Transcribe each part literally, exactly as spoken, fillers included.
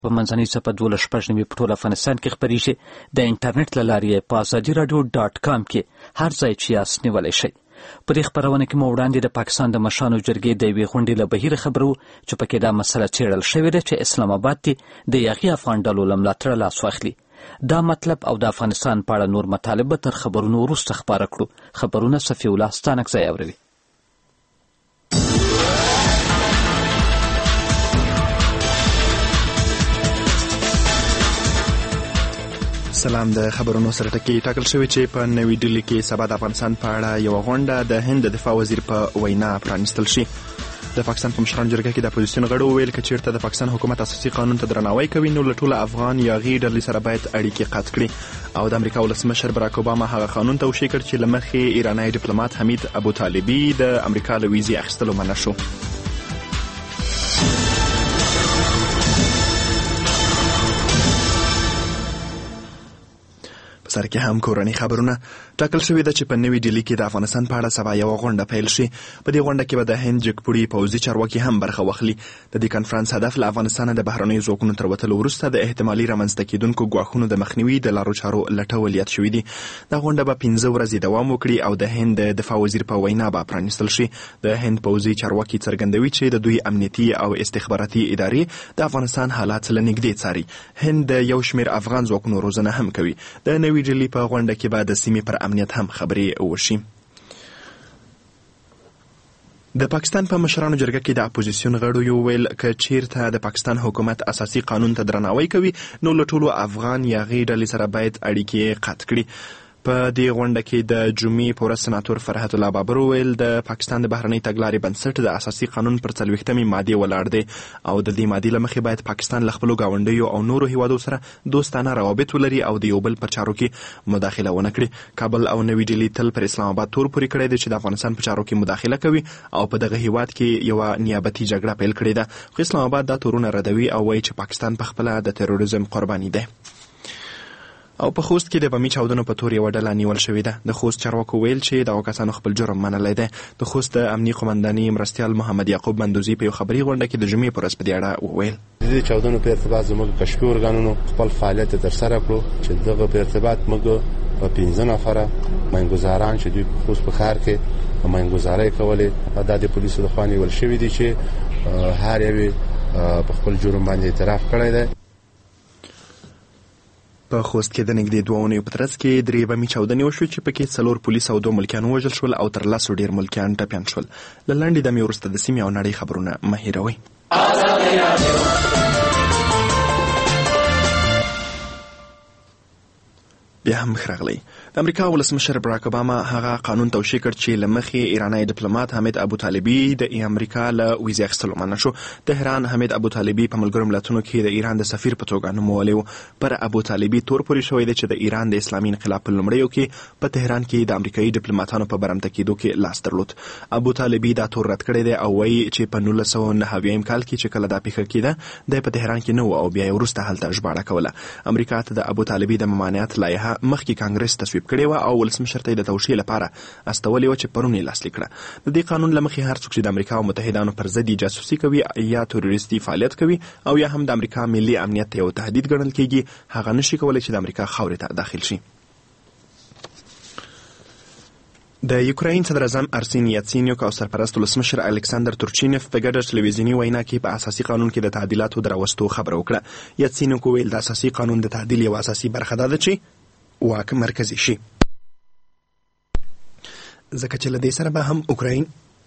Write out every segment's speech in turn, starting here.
په منځنۍ څپه دولس شپږ نوي په ټول افغانستان کې خپریږي. د انټرنیټ له لارې یې په ازادي راډیو ډاټ کام کې هر ځای چې یاست نیولی شئ. په دې خپرونه کې مو وړاندې د پاکستان د مشرانو جرګې د یوې غونډې له بهیره خبرو چې پکې دا مسله څېړل شوې ده چې اسلام آباد دې د یاغي افغان ډلو له ملاتړه لاس واخلي. دا مطلب او د افغانستان په اړه نور مطالب به تر خبرونو وروسته خپاره کړو. خبرونه صفي الله ستانکزی اوروي. سلام. د خبرونو سره ټکی ټاکل شوی چې په نوې ډیلي کې سبا د افغانستان په اړه یوه غونډه د هند د دفاع وزیر په وینا پرانیستل شي. د پاکستان په مشرانو جرګه کې د اپوزیسیون غړو وویل که چیرته د پاکستان حکومت اساسي قانون ته درناوی کوي نو له ټوله افغان یاغي ډلې سره باید اړیکې قطع کړي. او د امریکا ولسمشر براک اوباما هغه قانون توشیح کړ چې له مخې ایرانی ډیپلوماټ حمید ابوطالبي د امریکا له ویزې اخیستلو منع شو. سر کې هم کورنۍ خبرونه. ټاکل شوې ده چې په نوې ډیلي کې د افغانستان په اړه سبا یوه غونډه پیل شي. په دې غونډه کې به د هند جګپوړي پوځي چارواکي هم برخه واخلي. د دې کنفرانس هدف له افغانستان د بهرنیو ځواکونو تر وتلو وروسته د احتمالي رامنځته کېدونکو ګواښونو د مخنیوي د لارو چارو لټول یاد شوي دي. دا غونډه به پنځه ورځې دوام وکړي او د هند د دفاع وزیر په وینا به پرانیستل شي. د هند پوځي چارواکي څرګندوي چې د دوی امنیتي او استخباراتي ادارې د افغانستان حالات له نږدې څاري. هند د یو شمېر افغان ځواکونو روزنه هم کوي. د نوې ډیلي په غونډه کې به د سیمې پر امنیت هم خبرې وشي. د پاکستان په مشرانو جرګه کې د اپوزیسیون غړو یو ویل که چیرته د پاکستان حکومت اساسي قانون ته درناوی کوي نو له ټولو افغان یاغي ډلې سره باید اړیکې قطع کړي. په دې غونډه کې د جمعې په ورځ سناتور فرحت الله بابر وویل د پاکستان د بهرنۍ تګلارې بنسټ د اساسي قانون پر څلوېښتمې مادې ولاړ دی او د دې مادې له مخې باید پاکستان له خپلو ګاونډیو او نورو هیوادو سره دوستانه روابط ولري او د یو بل په چارو کې مداخله ونه کړي. کابل او نوې ډیلي تل پر اسلام آباد تور پورې کړی دی چې د افغانستان په چارو کې مداخله کوي او په دغه هیواد کې یوه نیابتي جګړه پیل کړې ده. خو اسلام آباد دا تورونه ردوي او وایي چې پاکستان په خپله د تروریزم قرباني دی. او په خوست کې د بمي چاودنو په تور یوه ډله نیول شوې ده. د خوست چارواکو ویل چې دغو کسانو خپل جرم منلی دی. د خوست د امني قمنداني مرستیال محمد یعقوب مندوزي په یو خبري غونډه کې د جمعې په ورځ په دې اړه وویل. د دې چاودنو په ارتباط زموږ کشفي ارګانونو خپل فعالیت ترسره کړو چې دغه په ارتباط موږ په پنځه نفره ماینګزاران چې دوی په خوست په ښار کې ماینګزارۍ کولې دا د پولیسو لخوا نیول شوي دي چې هر یو په خپل جرم باندې اعتراف کړی دی. په خوست کې د نږدې دوه اونیو په ترڅ کې درې بمي چاودنې وشوې چې پکې څلور پولیس او دوه ملکیان ووژل شول او تر لسو ډېر ملکیان ټپیان شول. له لنډې دمې وروسته د سیمې او نړۍ خبرونه مه هېروئ. بیا هم ښه راغلی. د امریکا ولسمشر براک اوباما هغه قانون توشیح کړ چې له مخې ایرانی ډیپلوماټ حمید ابوطالبي د امریکا له ویزې اخیستلو منع شو. تهران حمید ابوطالبي په ملګرو ملتونو کې د ایران د سفیر په توګه نومولی و. پر ابوطالبي تور پورې شوی دی چې د ایران د اسلامي انقلاب په لومړیو کې په تهران کې د امریکایي ډیپلوماټانو په برمته کېدو کې لاس درلود. ابوطالبي دا تور رد کړی دی او وایي چې په نولس سوه نهه اویایم کال کې چې کله دا پیښه کېده دی په تهران کې نه و او بیا یې وروسته هلته ژباړه کوله. امریکا ته د ابوطالبي د ممانعت لایحه مخکې کانګرس تصویب کړې وه او ولسمشر ته یې د توشیح لپاره استولې وه چې پرون یې لاسلیک کړه. د دې قانون له مخې هر څوک چې د امریکا او متحدانو پر ضد جاسوسي کوي یا تروریستي فعالیت کوي او یا هم د امریکا ملي امنیت ته یو تهدید ګڼل کېږي هغه نشي کولی چې د امریکا خاورې ته داخل شي. د یوکراین صدر اعظم ارسین یاتسینیوک او سرپرست ولسمشر الکساندر تورچینف په ګډه ټلویزیوني وینا کې په اساسي قانون کې د تعدیلاتو د راوستو خبره وکړه. یاتسینیوک وویل د اساسي قانون د تعدیل یوه اساسي برخه دا ده چې واک مرکزي شي ځکه چې له دې سره به هم اوکراین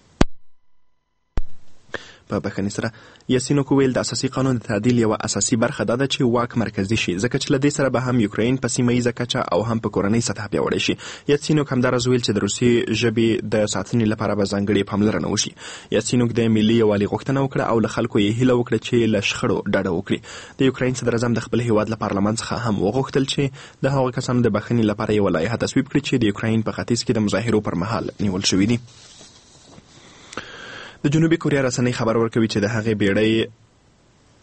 په بخښنې سره یاسینوک ویل د اساسي قانون د تعدیل یوه اساسي برخه دا ده چې واک مرکزي شي ځکه چې له دې سره به هم یوکراین په سیمه ییزه کچه او هم په کورنۍ سطح پیاوړی شي. یاسینوک همداراز ویل چې د روسي ژبې د ساتنې لپاره به ځانګړې پاملرنه وشي. یاسینوک د ملي یووالي غوښتنه وکړه او له خلکو یې هیله وکړه چې له شخړو ډډه وکړي. د یوکراین صدر اعظم د خپل هیواد له پارلمان څخه هم وغوښتل چې د هغو کسانو د بخښنې لپاره یوه لایحه تصویب کړي چې د یوکراین په ختیځ کې د مظاهرو پر مهال نیول شوي دي. د جنوبي کوریا رسنۍ خبر ورکوي چې د هغې بیړۍ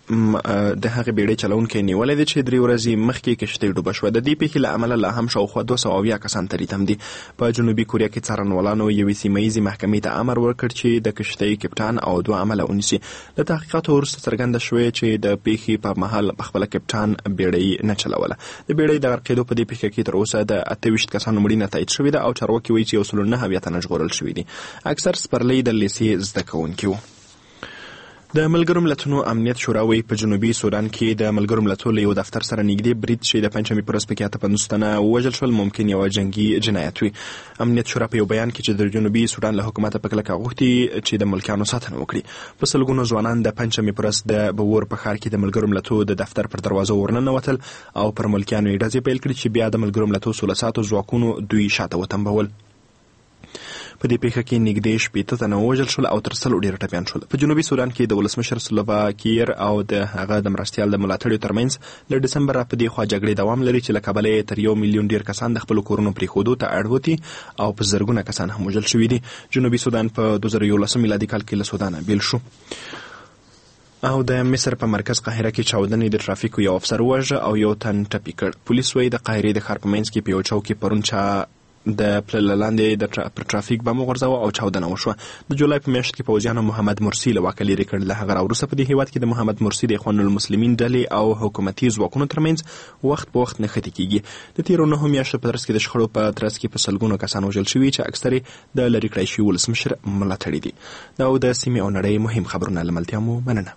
د هغې بیړۍ چلونکی نیولی دی چې درې ورځې مخکې کښتۍ ډوبه شوه. د دې پیښې له امله لا هم شاوخوا دوه سوه اویا کسان تریتم دي. په جنوبي کوریا کې څارنوالانو یوې سیمه ییزې محکمې ته امر ورکړ چې د کښتۍ کپټان او دوه عمله ونیسي. له تحقیقاتو وروسته څرګنده شوې چې د پیښې په مهال پخپله کپټان بیړۍ نه چلوله. د بیړۍ د غرقېدو په دې پیښه کې تر اوسه د اته ویشت کسانو مړینه تایید شوې ده او چارواکي وایي چې یو سل نهه اویا تنه ژغورل شوي دي. اکثر سپرلۍ د لیسې زده کوونکي وو. د ملګرو ملتونو امنیت شورا وایي په جنوبي سودان کې د ملګرو ملتونو له یو دفتر سره نږدې برید چې د پنجشنبې په ورځ پکې اته پنځوس تنه ووژل شول ممکن یوه جنګي جنایت وي. امنیت شورا په یو بیان کې چې د جنوبي سودان له حکومته په کلکه غوښتي چې د ملکیانو ساتنه وکړي. په سلګونو ځوانان د پنجشنبې په ورځ د بور په ښار کې د ملګرو ملتونو د دفتر پر دروازو ورننوتل او پر ملکیانو یې ډزې پیل کړې چې بیا د ملګرو ملتونو سوله ساتو ځواکونو دوی شاته وتمبول. په دې پیښه کې نږدې شپېته تنه ووژل شول او تر سلو ډېر ټپیان شول. په جنوبي سودان کې د ولسمشر سلوا کیر او د هغه د مرستیال د ملاتړیو ترمنځ له ډسمبره په دې خوا جګړې دوام لري چې له کبله یې تر یو میلیون ډېر کسان د خپلو کورونو پرېښودو ته اړ وتي او په زرګونه کسان هم وژل شوي دي. جنوبي سودان په دوه زره یولسم میلادي کال کې له سودانه بیل شو. او د مصر په مرکز قاهره کې چاودنې د ترافیکو یو افسر ووژه او یو تن ټپي کړ. پولیس وایي د قاهرې د ښار په منځ کې په یو چوک کې پرون چا د پله لاندې د پر ترافیک بم وغورځاوه او چاودنه وشوه. د جولای په میاشت کې پوځیانو محمد مرسي له واکه لرې کړ. له هغه راوروسته په دې هیواد کې د محمد مرسي د اخوان المسلمین ډلې او حکومتي ځواکونو ترمنځ وخت په وخت نښتې کیږي. د تیرو نهو میاشتو په ترڅ کې د شخړو په ترڅ کې په سلګونو کسان وژل شوي چې اکثر یې د لرې کړای شوي ولسمشر ملاتړي دي. دا او د سیمې او نړۍ مهم خبرونه له ملتیا مو مننه.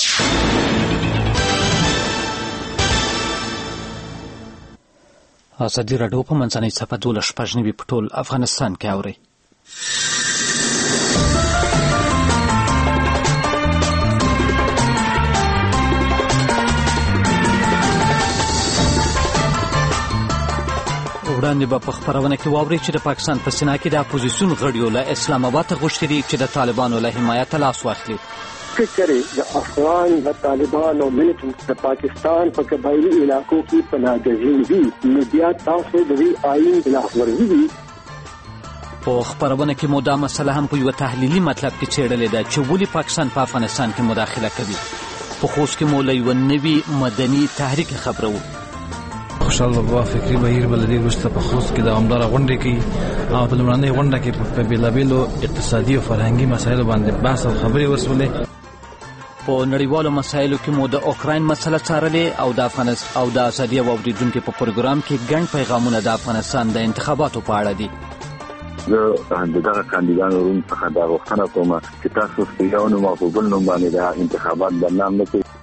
ازادي راډیو په منځنۍ صفحه دولس شپږ نوي په ټول افغانستان کې اورئ. وړاندې به په خپرونه کې واورئ چې د پاکستان په سینا کې د اپوزیسیون غړیو له اسلام آباد غوښتي دي چې د طالبانو له حمایته لاس واخلي. کچره د افغان د طالبان او ملیټنټ د پاکستان په قبایلی علاقو کې پناهګزین دي نو بیا تاسو د دې آئین خلاف ورزي دي. په خپرونه کې مو دا مسله هم په یو تحلیلي مطلب کې څېړلې ده چې ولې پاکستان په افغانستان کې مداخله کوي. په خوست کې مو له یو نوي مدني تحریک خبرو. خوشحال بابا فکري بهیر بلدي وروسته په خوست کې دوامداره غونډې کوي او په لومړنۍ غونډه کې په بېلابېلو اقتصادي او فرهنګي مسایلو باندې بحث او خبرې وشولې. په نړیوالو مسایلو کې مو د اوکراین مسله څارلې او د افغانستان او د ازادي او اوریدونکو په پروګرام کې ګڼ پیغامونه د افغانستان د انتخاباتو په اړه دي. زه د دغه کاندیدانو روم څخه دا غوښتنه کوم چې تاسو په یو نوم او په بل نوم باندې د انتخابات بدنام نه کړئ.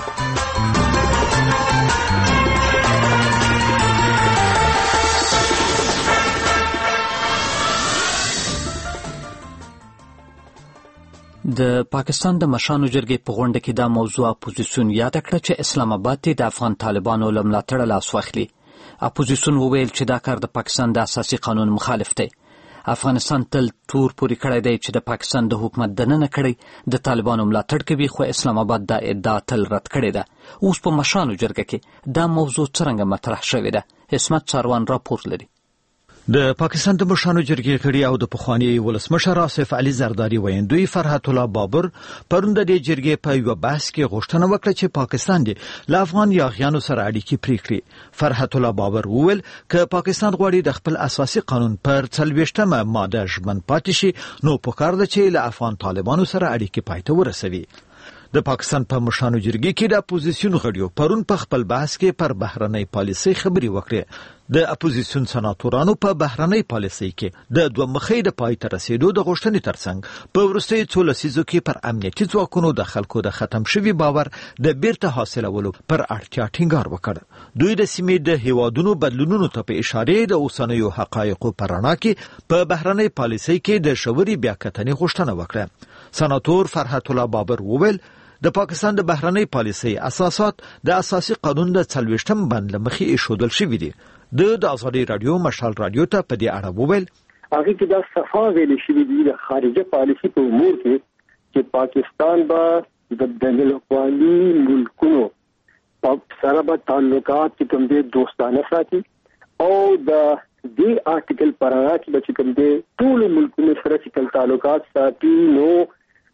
د پاکستان د مشرانو جرګې په غونډه کې دا موضوع اپوزیسیون یاد کړه چې اسلام آباد ته د افغان طالبانو له ملاتړه لاس واخلي. اپوزیسیون وویل چې دا کار د پاکستان د اساسي قانون مخالف دی. افغانستان تل تور پورې کړی دی چې د پاکستان د حکومت دننه کړی د طالبانو ملاتړ کوي خو اسلام آباد دا ادعا تل رد کړې ده. اوس په مشرانو جرګه کې دا موضوع څرنګه مطرح شوې ده؟ عصمت څاروان راپور لري. د پاکستان د مشرانو جرګې غړي او د پخوانی ولسمشر آصف علي زرداری ویندوی فرحت الله بابر پرون د دې جرګې په یو بحث کې غوښتنه وکړه چې پاکستان دې له افغان یاغیانو سره اړیکې پرې کړي. فرحت الله بابر وویل که پاکستان غواړي د خپل اساسي قانون پر څلوېښتمه ماده ژمن پاتې شي نو پکار ده چې له افغان طالبانو سره اړیکې پای ته ورسوي. د پاکستان په مشرانو جرګې کې د اپوزیسیون غړیو پرون په خپل بحث کې پر بهرنۍ پالیسۍ خبرې وکړې. د اپوزیسیون سناتورانو په بهرنۍ پالیسۍ کې د دوه مخۍ د پای ته رسیدو د غوښتنې ترڅنګ په وروستیو څو لسیزو کې پر امنیتي ځواکونو د خلکو د ختم شوي باور د بیرته حاصلولو پر اړتیا ټینګار وکړ. دوی د سیمې د هیوادونو بدلونونو ته په اشاره د اوسنیو حقایقو په رڼا کې په بهرنۍ پالیسۍ کې د ژورې بیاکتنې غوښتنه وکړه. سناتور فرحت الله بابر وویل د پاکستان د بهرنۍ پالیسۍ اساسات د اساسي قانون د څلوېښتم بند له مخې ایښودل شوي دي. د ازادي رادیو مشال رادیو ته په دې اړه وویل هغه کې دا صفا ویل شوی دی د خارجه پالیسي په امور کې چې پاکستان به د بین الاقوامي ملکونو په سره به تعلقات چې کوم دي دوستانه ساتي او د دې آرټیکل پر اړه چې کوم دي ټول ملکونو سره چې تعلقات ساتي نو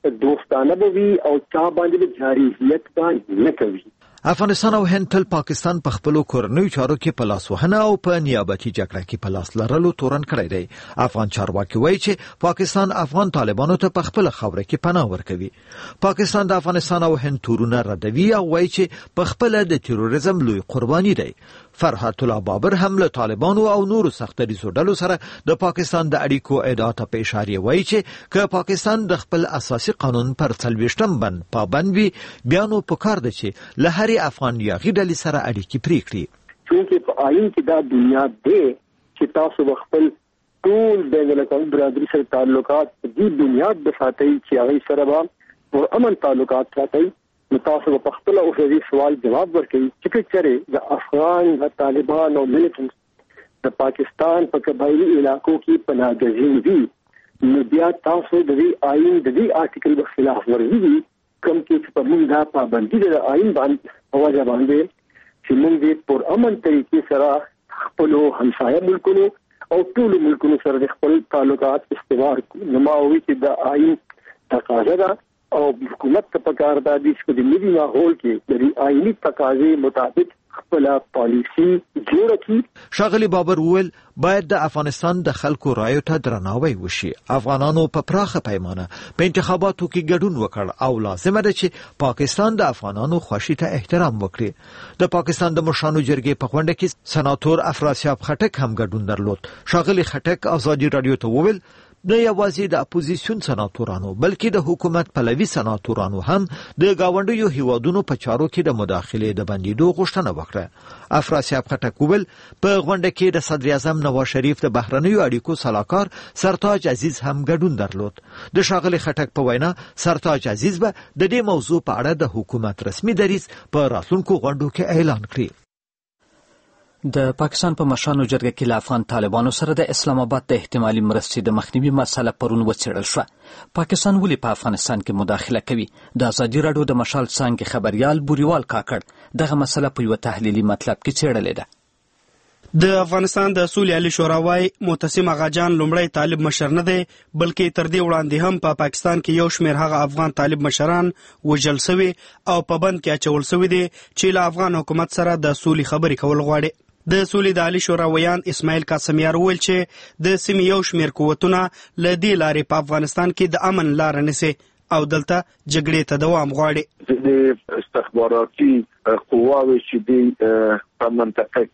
دوستانه به وي او چا باندې جارحیت باندې نه کوي. افغانستان او هند تل پاکستان په خپل کورنیو چارو کې په لاس وهنه او په نیابتي جګړه کې په لاس لرلو تورن کړی دی. افغان چارواکي وایي چې پاکستان افغان طالبانو ته په خپل خوره کې پناه ورکوي. پاکستان د افغانستان او هند تورونه ردوي او وایي چې په خپل د تروریزم لوی قرباني دی. فرحت الله بابر هم له طالبانو او نورو سختریزو ډلو سره د پاکستان د اړیکو ادعا ته په اشاره وایي چې که پاکستان د خپل اساسي قانون پر څلوېښتم بند پابند وي بیا نو پکار ده چې له هرې افغان یاغي ډلې سره اړیکې پرې کړي. چونکې په آئین کې دا دنیا دی چې تاسو خپل ټول بین الاقوامي برادري سره تعلقات په دې بنیاد د ساتي چې هغه سره به پر امن تعلقات ساتي. نو تاسو په خپل او فزي سوال جواب ورکړئ چې چېرې د افغان د طالبان او ملیټنټ د پاکستان په قبایلی علاقو کې پناهګزین دي نو بیا تاسو د دې آئین د دې آرټیکل په خلاف ورزي دي کوم کې په موږ دا پابندي د آئین باندې او ځا باندې چې موږ پر امن طریقې سره خپل همسایه ملکونو او ټول ملکونو سره خپل تعلقات استوار نو ما وی چې د آئین تقاضا ده او حکومت ته پکار دا دي چې د ملي ماحول کې د آئینی تقاضې مطابق خپل پالیسی جوړ کړي. ښاغلي بابر وویل باید د افغانستان د خلکو رایو ته درناوی وشي. افغانانو په پراخه پیمانه په انتخاباتو کې ګډون وکړ او لازمه ده چې پاکستان د افغانانو خوښي ته احترام وکړي. د پاکستان د مشرانو جرګې په غونډه کې سناتور افراسیاب خټک هم ګډون درلود. ښاغلي خټک ازادي رادیو ته وویل نه یوازې د اپوزیسیون سناتورانو بلکې د حکومت پلوي سناتورانو هم د گاونډیو هیوادونو په چارو کې د مداخلې د بندیدو غوښتنه وکړه. افراسیاب خټک وویل په غونډه کې د صدر اعظم نواز شریف د بهرنیو اړیکو سلاکار سرتاج عزیز هم ګډون درلود. د ښاغلي خټک په وینا سرتاج عزیز به د دې موضوع په اړه د حکومت رسمي دریځ په راتلونکو غونډو کې اعلان کړي. د پاکستان په مشرانو جرګه کې له افغان طالبانو سره د اسلام آباد د احتمالي مرستې د مخنیوي مسله پرون وڅېړل شوه. پاکستان ولې په افغانستان کې مداخله کوي؟ د ازادي راډیو د مشال څانګې خبريال بوريوال کاکړ دغه مسله په یو تحلیلي مطلب کې څېړلې ده. د افغانستان د سولې علي شورا وايي معتصم اغاجان لومړی طالب مشر نه دی بلکې تر دې وړاندې هم په پا پاکستان کې یو شمېر هغه افغان طالب مشران وژل شوي او په بند کې اچول شوي دي چې له افغان حکومت سره د سولې خبرې کول غواړي. د سولې د علي شورا ویان اسماعیل قاسمیار وویل چې د سیمې یو شمېر قوتونه له دې لارې په افغانستان کې د امن لاره نیسي او دلته جګړې ته دوام غواړي. د استخباراتي قواوې چې د په منطقه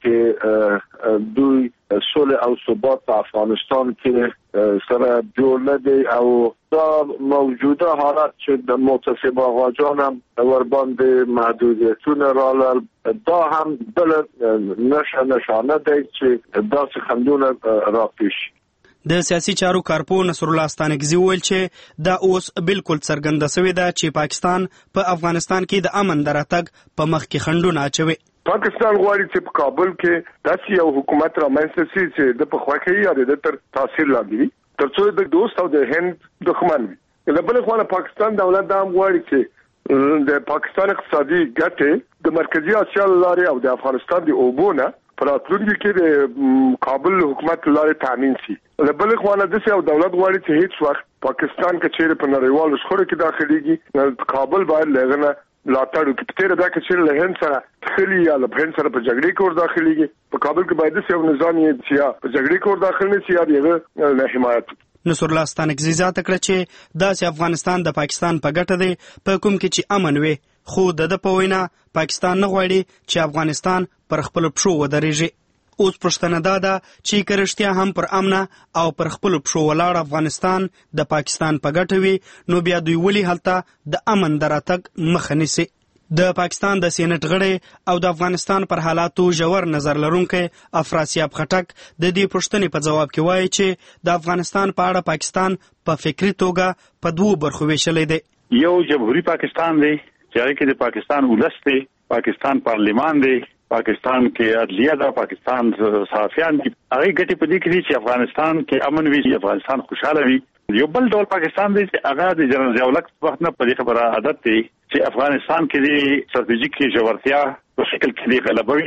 کې دوی سولې او ثبات په افغانستان کې سره جوړ نه دي او دا موجوده حالت چې د معتصم اغاجان هم ور باندې محدودیتونه رالل دا هم بل نشه نشانه دی چې داسې خندونه راپیش. د سیاسي چارو کارپو نصر الله ستانکزي وویل چې دا اوس بالکل څرګنده شوې ده چې پاکستان په افغانستان کې د امن د راتګ په مخ کې خنډونه اچوي. پاکستان غواړي چې په کابل کې داسې یو حکومت رامنځته شي چې د پخواکۍ یا د تر تاثیر لاندې وي ترڅو د دوست او د هند دښمن وي. د بل خوا پاکستان دولت دا هم غواړي چې د پاکستان اقتصادي ګټې د مرکزی اسیا لارې او د افغانستان د اوبونه پر راتلونکي کې د کابل حکومت لارې تامین شي. د بل خوا نه د یو دولت غواړي چې هیڅ وخت پاکستان کې چیرې په نړیوالو شخړو کې داخليږي کابل باید لغنه لاټړو کې تیر دا کې چې له هند سره خلی یا له هند سره په جګړې کې ور داخليږي په کابل کې باید یو نظام یې چې په جګړې کې ور داخل نه شي یا دغه له حمایت. نصر الله ستانکزي زیاته کړه چې داسې افغانستان د پاکستان په ګټه دی په کوم کې چې امن وي خو د د په وینا پاکستان نه غواړي چې افغانستان پر خپل پښو ودرېږي. اوس پښتنه دا ده چې کرشتیا هم پر امنه او پر خپل پښو ولاړ افغانستان د پاکستان په ګټه وي نو بیا دوی ولې هلته د امن د راتګ مخه نیسي. د پاکستان د سینټ غړی او د افغانستان پر حالاتو ژور نظر لرونکی افراسیاب خټک د دې پوښتنې په جواب کې وایي چې د افغانستان په اړه پاکستان په فکری توګه په دوو برخو ویشلی دی. یو جمهوریت پاکستان دی چې هغه کې د پاکستان ولس دی، پاکستان پارلیمان دی، پاکستان کې عدلیه ده، پاکستان صحافیان دي. هغه ګټې په دې کې دي چې افغانستان کې امن وي، افغانستان خوشاله وي. یو بل ډول پاکستان دی چې هغه د جنرال ضیاءالحق وخت نه په دې خبره عادت دی چې افغانستان کې د ستراتیژیک ژورتیا په شکل کې دی غلبه وي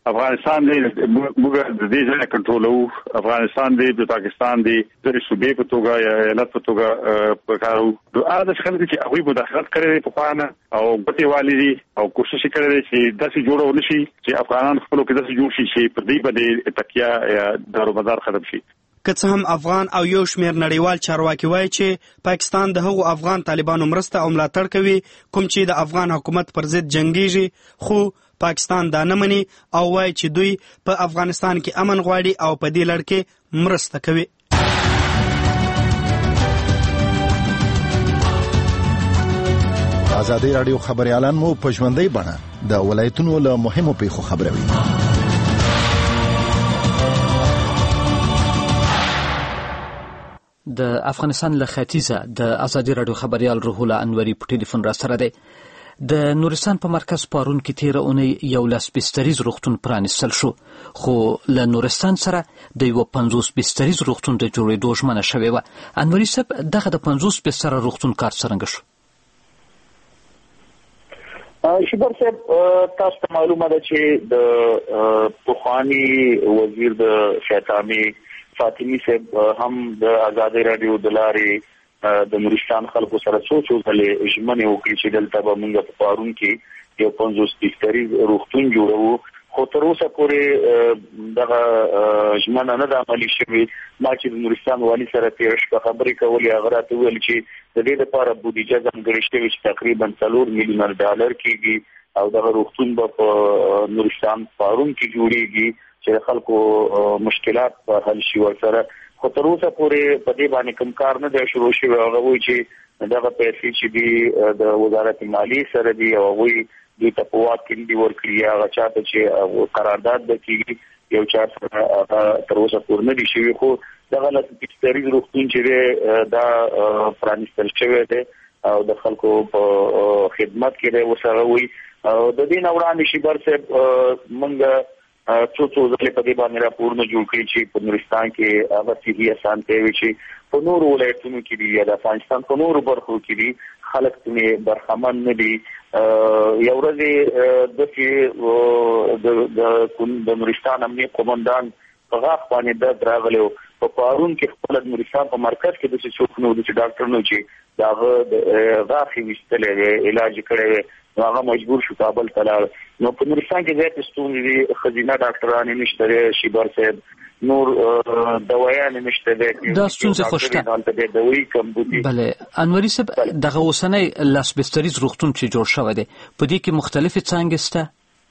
افغانستان دې موږ د دې ځای کنټرولو. افغانستان دې د پاکستان دې د صوبې په توګه یا ایالت په توګه په کارو د اړه خلک چې هغه مداخلت کړي په خوانه او ګټي والي او کوشش کړي چې داسې جوړول نشي چې افغانان خپل کې داسې جوړ شي چې په دې باندې تکیه یا دارومدار ختم شي. که څه هم افغان او یو شمېر نړیوال چارواکي وایي چې پاکستان د هغو افغان طالبانو مرسته او ملاتړ کوي کوم چې د افغان حکومت پر ضد جنګیږي، خو پاکستان دا نه مني او وایي چې دوی په افغانستان کې امن غواړي او په دې لړ کې مرسته کوي. ازادي راډیو خبريالان مو په ژوندۍ بڼه د ولایتونو له مهمو پیښو خبروي. د افغانستان له ختیځه د ازادي راډیو خبريال روح الله انوري په ټلیفون را سره دی. د نورستان په مرکز پارون کې تیر اونۍ یو لاس بستریز روغتون پرانیستل شو، خو له نورستان سره د یو پنځوس بستریز روغتون د جوړېدو ژمنه شوې وه. انوري صاحب، دغه د پنځوس بستره روغتون کار څرنګه شو؟ شبر صاحب، تاسو ته معلومه ده چې د پخوانی وزیر د شیطانی فاطمی صاحب هم د ازادي راډیو د لارې د نورستان خلکو سره څو څو ځلې ژمنې وکړې چې دلته به موږ په پارون کې یو پنځوس بستریز روغتون جوړوو، خو تر اوسه پورې دغه ژمنه نه ده عملي شوې. ما چې د نورستان والي سره تېره شپه خبرې کولې، هغه راته وویل چې د دې لپاره بودیجه ځانګړې شوې چې تقریبا څلور میلیونه ډالر کېږي او دغه روغتون به په نورستان پارون کې جوړېږي چې خلکو مشکلات په حل شي ورسره. خو تر اوسه پورې په دې باندې کوم کار نه دی شروع شوی. هغه وایي چې دغه پیسې چې دي د وزارت مالیې سره دي او هغوی دوی ته په واک کې دي ورکړي، هغه چاته چې قرارداد به کېږي یو چا سره هغه تر اوسه پورې نه دي شوي. خو دغه لاس بستریز روغتون چې دی دا پرانیستل شوی دی او د خلکو په خدمت کې دی اوس. هغه وایي د دې نه وړاندې شیبر صاحب موږ څو څو ځلې په دې باندې راپورونه جوړ کړي چې په نورستان کې هغه صحي اسانتیاوې وي چې په نورو ولایتونو کې دي یا د افغانستان په نورو برخو کې دي، خلک ترې برخمن نه دي. یو ورځ داسې د نورستان امنیت قومندان په غاښ باندې درد راغلی و په پارون کې، خپله د نورستان په مرکز کې داسې څوک نه و، داسې ډاکټر نه و چې د هغه غاښ یې ویستلی دی، علاج یې کړی دی، نو هغه مجبور شو کابل ته لاړ. نو په نورستان کې زیاتې ستونزې دي، ښځینه ډاکټران یې نشته دی شیبر صاحب، نور دوايان یې نشته دی، دا ستونزې خو شته. بله انوري صاحب، دغه اوسنی لاس بستریز روغتون چې جوړ شوی دی په دې کې مختلفې څانګې شته؟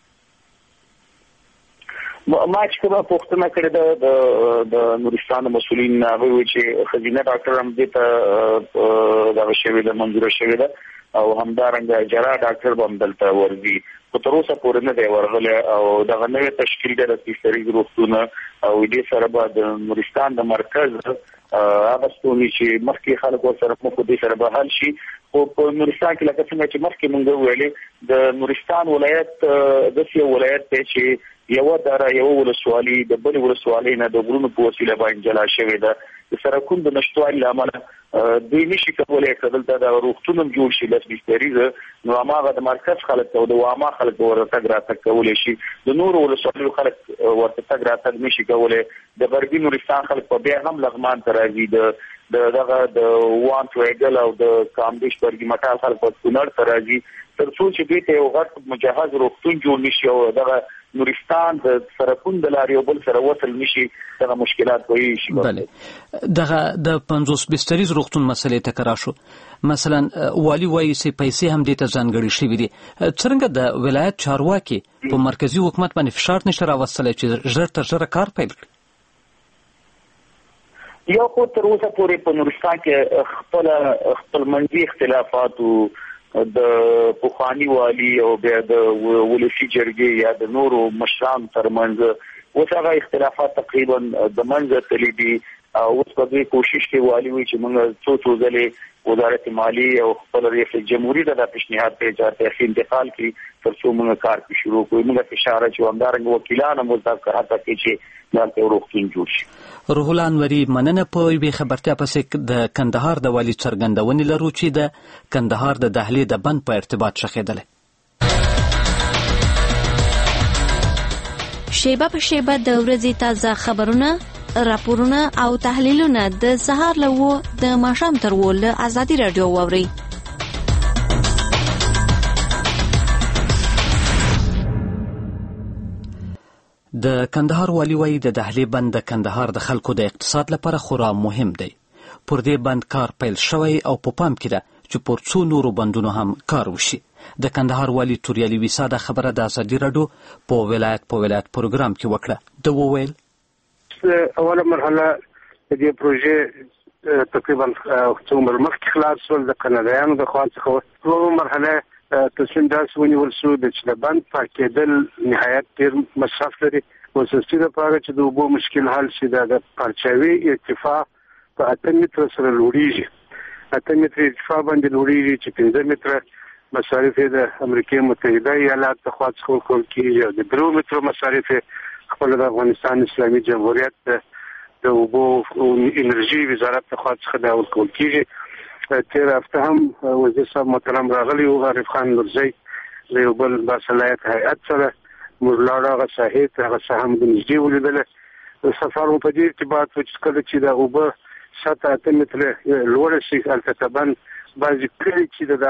ما چې کومه پوښتنه کړې ده د نورستان مسؤلین، هغوی وایي چې ښځینه ډاکټر هم دې ته دغه شوې ده، منظوره شوې ده او همدارنګه جراح ډاکټر به هم دلته ورځي، خو تر اوسه پورې نه دی ورغلی. او دغه نوې تشکیل دی د بستریز روغتونه او دې سره به د نورستان د مرکز هغه ستونزې چې مخکې خلک ورسره مخ دې سره به حل شي. خو په نورستان کې لکه څنګه چې مخکې مونږ وویلې، د نورستان ولایت داسې یو ولایت دی چې یوه دره یوه ولسوالي د بلې ولسوالۍ نه د غرونو په وسیله باندې جلا شوې ده. د سرکونو د نشتوالي له امله دوی نشي کولی که دلته د روغتون هم جوړ شي لاس بستریزه، نو هماغه د مرکز خلک او د واما خلک به ورته تګ راتګ کولی شي، د نورو ولسوالیو خلک ورته تګ راتګ نشي کولی. د غربي نورستان خلک په بیا هم لغمان ته راځي، د دغه د وان تویګل او د کامدیش برګي مټال خلک په کونړ ته راځي، تر څو چې دوی ته یو غټ مجهز روغتون جوړ نشي او دغه نورستان د سرکون د لارې یو بل سره وصل نشي، دغه مشکلات وایي شي. بله، دغه د پنځوس بستریز روغتون مسلې ته که راشو، مثلا والي وایي چې پیسې هم دې ته ځانګړې شوي دي، څرنګه د ولایت چارواکي په مرکزي حکومت باندې فشار نشي راوستلی چې ژر تر ژره کار پیل کړي؟ یو خو تر اوسه پورې په نورستان کې خپل خپلمنځي اختلافاتو د پخواني والي او بیا د ولسي جرګې یا د نورو مشرانو ترمنځ اوس هغه اختلافات تقریبا د منځه تللي دي. اوس په دې کوشش کې والي وایي چې موږ څو څو ځلې وزارت مالیې او خپل ریاست جمهوریت ته د پیشنهاد ته اجازه انتقال کړي تر څو موږ کار کې شروع کړو. موږ فشار اچوو، همدارنګه وکیلان هم مزدک هڅه کوي چې دلته روغتون جوړ شي. روح الله انوري، مننه. په یوې خبرتیا پسې د کندهار د والي څرګندونې لرو چې د کندهار د دهلې د بند په ارتباط شخېدلی. شیبه په شیبه د ورځې تازه خبرونه، راپورونه او تحلیلونه د سهار له و د ماښام تر و له ازادي راډیو واورئ. د کندهار والي وایي د دهلي بند د کندهار د خلکو د اقتصاد لپاره خورا مهم دی. پر دې بند کار پیل شوی او په پام کې ده چې پر څو نورو بندونو هم کار وشي. د کندهار والي توریالي ویسا د خبره د ازادي راډیو په ولایت په ولایت پروګرام کې وکړه. د وویل اوله مرحله د دې پروژې تقریبا څو عمر مخکې خلاص شول د کاناډایانو د خوا څخه. دوه مرحله تصمیم داسې ونیول شو چې د بند پاکېدل نهایت ډېر مصرف لري. خصوصي لپاره چې د اوبو مشکل حل شي دا د پرچاوي ارتفاع په اته متره سره لوړیږي. اته متره ارتفاع باندې لوړیږي چې پنځه متره مصارف د امریکا متحده ایالات د خوا څخه ورکول کېږي او د درې متره مصارف خپل د افغانستان اسلامي جمهوریت د اوبو او انرژي وزارت د خوا څخه دا ورکول کېږي. تیر هفته هم وزیر صاحب محترم راغلی او عارف خان نورزی د یو بل باصلاحیت هیئت سره موږ لاړو هغه ساحې ته، هغه ساحه هم د نږدې ولیدله. سفر مو په دې ارتباط و چې کله چې د اوبه سطح اته متره لوړه شي هلته بند بعضې کلي چې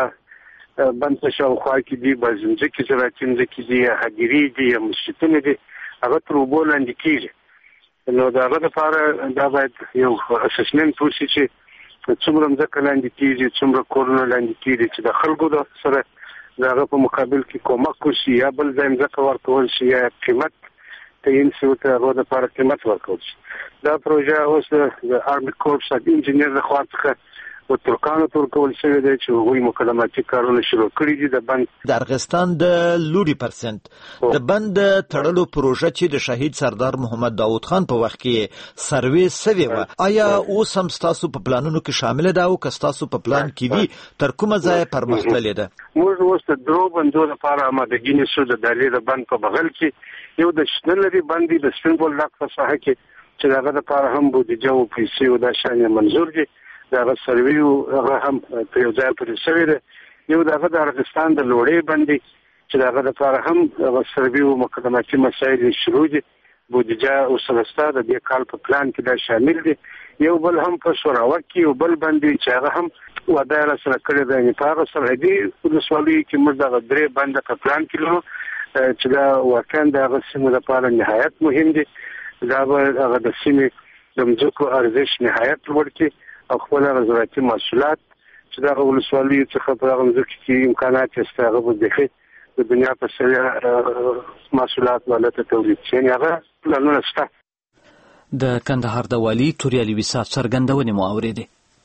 د بند په شاوخوا کې دي، بعضې مځکې زراعتي مځکې دي یا هدیرې دي یا مسجدونه دي، هغه تر اوبو لاندې کېږي. نو د هغه لپاره دا باید یو اسسمنټ وشي چې څومره مځکه لاندې کېږي، څومره کورونه لاندې کېږي چې د خلکو د سره د هغه په مقابل کې کومک وشي یا بل ځای مځکه ورکول شي یا قیمت تعین شي ورته هغو دپاره قیمت ورکول شي. دا پروژه اوس د آرمي کورپس د انجینر د خوا څخه و ترکانو ته ورکول شوی دی چې هغوی مقدماتي کارونه شروع کړي دي. د بند د ارغستان د لوري پرسنت د بند تړلو پروژه چې د شهید سردار محمد داود خان په وخت کې سروې سوي و، آیا اوس هم ستاسو په پلانونو کې شامل ده او که ستاسو په پلان کې وي تر کومه ځایه پرمختللې ده؟ موږ اوس د درو بندو لپاره آمادګي نیسو. د دالې د بند په بغل کې یو د شنه لري بند د سپین بولدک په ساحه کې چې د هغه لپاره هم بودیجه او پیسې او دا شیان منظور دي. د هغه سروې هغه هم په یو ځای پورې شوی دی. یو د هغه د ارغستان د لوړې بند چې د هغه لپاره هم هغه سروې او مقدماتي مسایل شروع دي. بودیجه او سلسته د دې کال په پلان کې دا شامل دي. یو بل هم په سوراوک کې یو بل بند چې هغه هم وعده را سره کړی دی. په هغه سرحدي ولسوالۍ کې موږ دغه درې بند په پلان کې لرو چې دا واقعا د هغه سیمو لپاره نهایت مهم دي. دا به هغه د سیمې د مځکو ارزش نهایت لوړ کړي او خپل زراعتي محصولات چې دغه ولسوالیو څخه په هغه مځکو کې امکانات شته هغه به د دنیا په سریه محصولات ولته تولید شي. هغه پلانونه شته. د کندهار د والي توریالي ویسا څرګندونې مو اورېدې.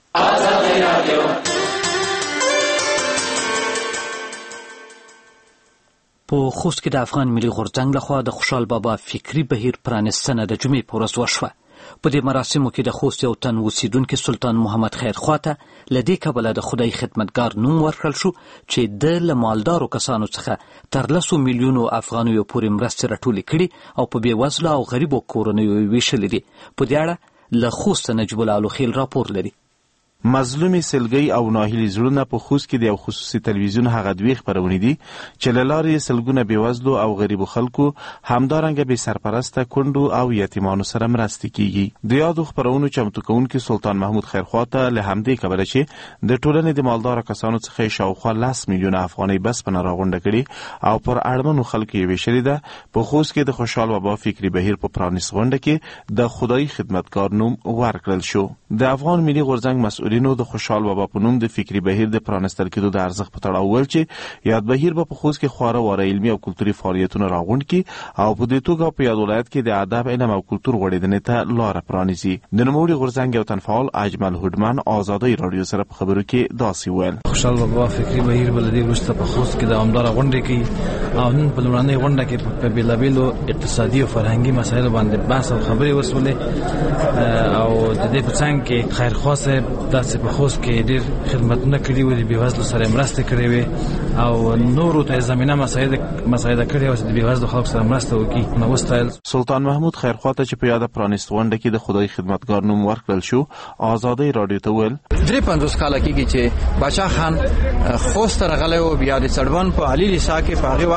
په خوست کې د افغان ملي غورځنګ لخوا د خوشحال بابا فکري بهیر پرانستنه د جمعې په ورځ وشوه. په دې مراسمو کې د خوست یو تن اوسیدونکي سلطان محمد خیرخوا ته له دې کبله د خدای خدمتګار نوم ورکړل شو چې د له مالدارو کسانو څخه تر لسو میلیونو افغانیو پورې مرستې راټولې کړي او په بېوزلو او غریبو کورنیو ویشلې دي. په دې اړه له خوست نجیب الله الخیل راپور لري. مظلومي سلګي او ناهیلي زړونه په خوست کې د یو خصوصي تلویزیون هغه دوی خبرونه دي چې له لارې سلګونه بېوزلو او غریبو خلکو همدارنګه بې سرپرسته کونډو او یتیمانو سره مرستې کیږي. د یادو خبرونو چمتو کوونکي سلطان محمود خیرخوا ته له همدې کبله چې د ټولنې د مالداره کسانو څخه شاوخوا لس میلیونه افغانۍ بسپنه راغونډه کړي او پر اړمنو خلکو یې ویشلې ده. په خوست کې د خوشحال بابا فکري بهیر په پرانیست غونډه کې د خدای خدمتګار نوم ورکړل شو. د افغان ملي غورځنګ مسؤل نو د خوشحال بابا په نوم د فکري بهیر د پرانستل کېدو د ارزښت په تړاو ول چې یاد بهیر به په خوست کې خواره واره علمي او کلتوري فعالیتونه راغونډ کړي او په دې توګه په یاد ولایت کې د ادب، علم او کلتور غوړېدنې ته لاره پرانیزي. د نوموړي غورځنګ یو تنفعال اجمل هوډمن ازادۍ رادیو سره په خبرو کې داسې ویل: خوشحال بابا فکري بهیر بلدي وروسته په خوست کې د دوامداره غونډې کوي او نن په لومړنۍ غونډه کې په بېلابېلو اقتصادي او فرهنګي مسایلو باندې بحث او خبرې وسولې او د دې په څنګ کې خیرخوا صاحب داسې په خوست کې ډېر خدمتونه کړي وو، د بېوزلو سره مرسته کړې وې او نورو ته زمینه مساعده کړې وه چې د بېوزلو خلکو سره مرسته وکړي. نو وستایل. سلطان محمود خیرخوا ته چې په یاده پرانیست غونډه کې د خدای خدمتګار نوم ورکړل شو، ازادۍ رادیو ته ویل: درې پنځوس کاله کېږي چې باچا خان خوست ته راغلی و. بیا د سړبن په علي لیسا کې په هغې وخت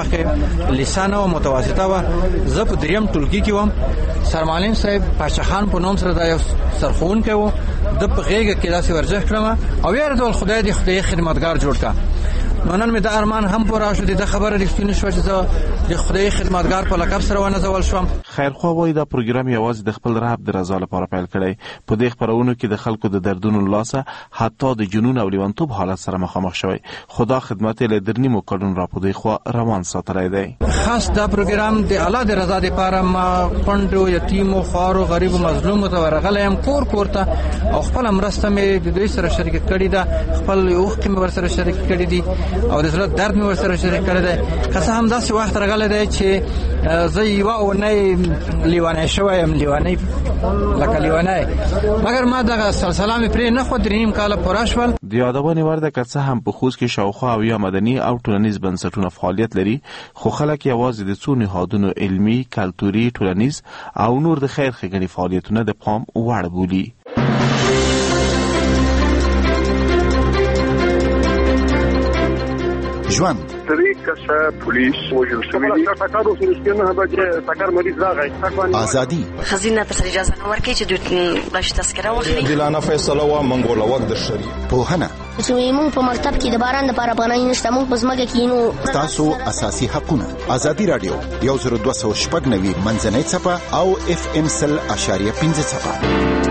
مخکې لیسانه او متوسطه و. زه په دریم ټولګي کې وم. سرمعلم صاحب پاشخان په نوم سره دا یو سرخون کوي د په غیږ کې داسې ورزش کړم او یاره ډول خدای دې خدای خدمتګار جوړ کا. نو نن مې د ارمان هم پوره شو د خبره رښتینی شو چې زه د خدای خدمتګار په لقب سره ونځول شوم. خیرخوا وایي دا پروګرام یوازې د خپل رب د رضا لپاره پیل کړی. په دې خپرونو کې د خلکو د دردونو لاسه حتی د جنون او لیونتوب حالت سره مخامخ شوی. خدا خدمت له درنیمو کډون را پدې خو روان ساتلی دی. خاص دا پروګرام د الله د رضا لپاره ما کندو یتیمو خارو غریب او مظلوم ته ورغلم کور کور ته او خپل مرسته مې د دوی سره شریک کړی دا. خپل یو وخت مې ور سره شریک کړی دي او د زړه درد مې ور سره شریک کړی دی. که څه هم داسې وخت راغلی دی چې زه یوه اونۍ لیوانی شوی یم، لیوانی لکه لیوانی، مګر ما دغه سلسله مې پرې نه خو درې نیم کاله پوره شول. د یادونې وړ ده که څه هم په خوست کې شاوخوا اویا مدني او ټولنیز بنسټونه فعالیت لري، خو خلک یوازې د څو نهادونو علمي، کلتوري، ټولنیز او نور د خیر ښېګڼې فعالیتونه د پام وړ بولي. ژوند درې کسه پولیس وژل شوي دي. ټکر وشو چې نه به ټکر مریض راغی. ازادي خزینه ته اجازه نه ورکړي چې دوی باش تذکره واخلي. دلانه فیصله وا منګول وخت د شری پوهنه چې موږ په مکتب کې د باران لپاره پناه نشته، موږ په ځمکه کې نو تاسو اساسي حقونه. ازادي رادیو یو زر دوه سوه شپږ نوي منځنۍ څپه او اف ام سل اشاریه پنځه څپه.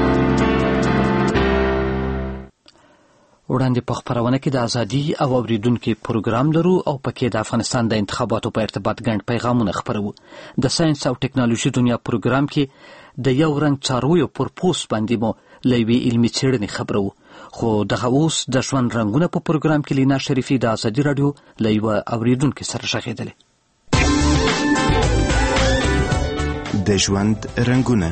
وړاندې په خپرونه کې د ازادي او اوریدونکو پروګرام لرو او پکې د افغانستان د انتخاباتو په ارتباط ګڼ پیغامونه خپرو. د ساينس او ټکنالوژي دنیا پروګرام کې د یو رنګ څارویو پر پوسټ باندې مو لوي علمي څېړنې خبرو. خو دغه اوس د ژوند رنگونه په پروګرام کې لینا شریفي د ازادي رادیو لوي اوریدونکو سره شغېدل. د ژوند رنگونه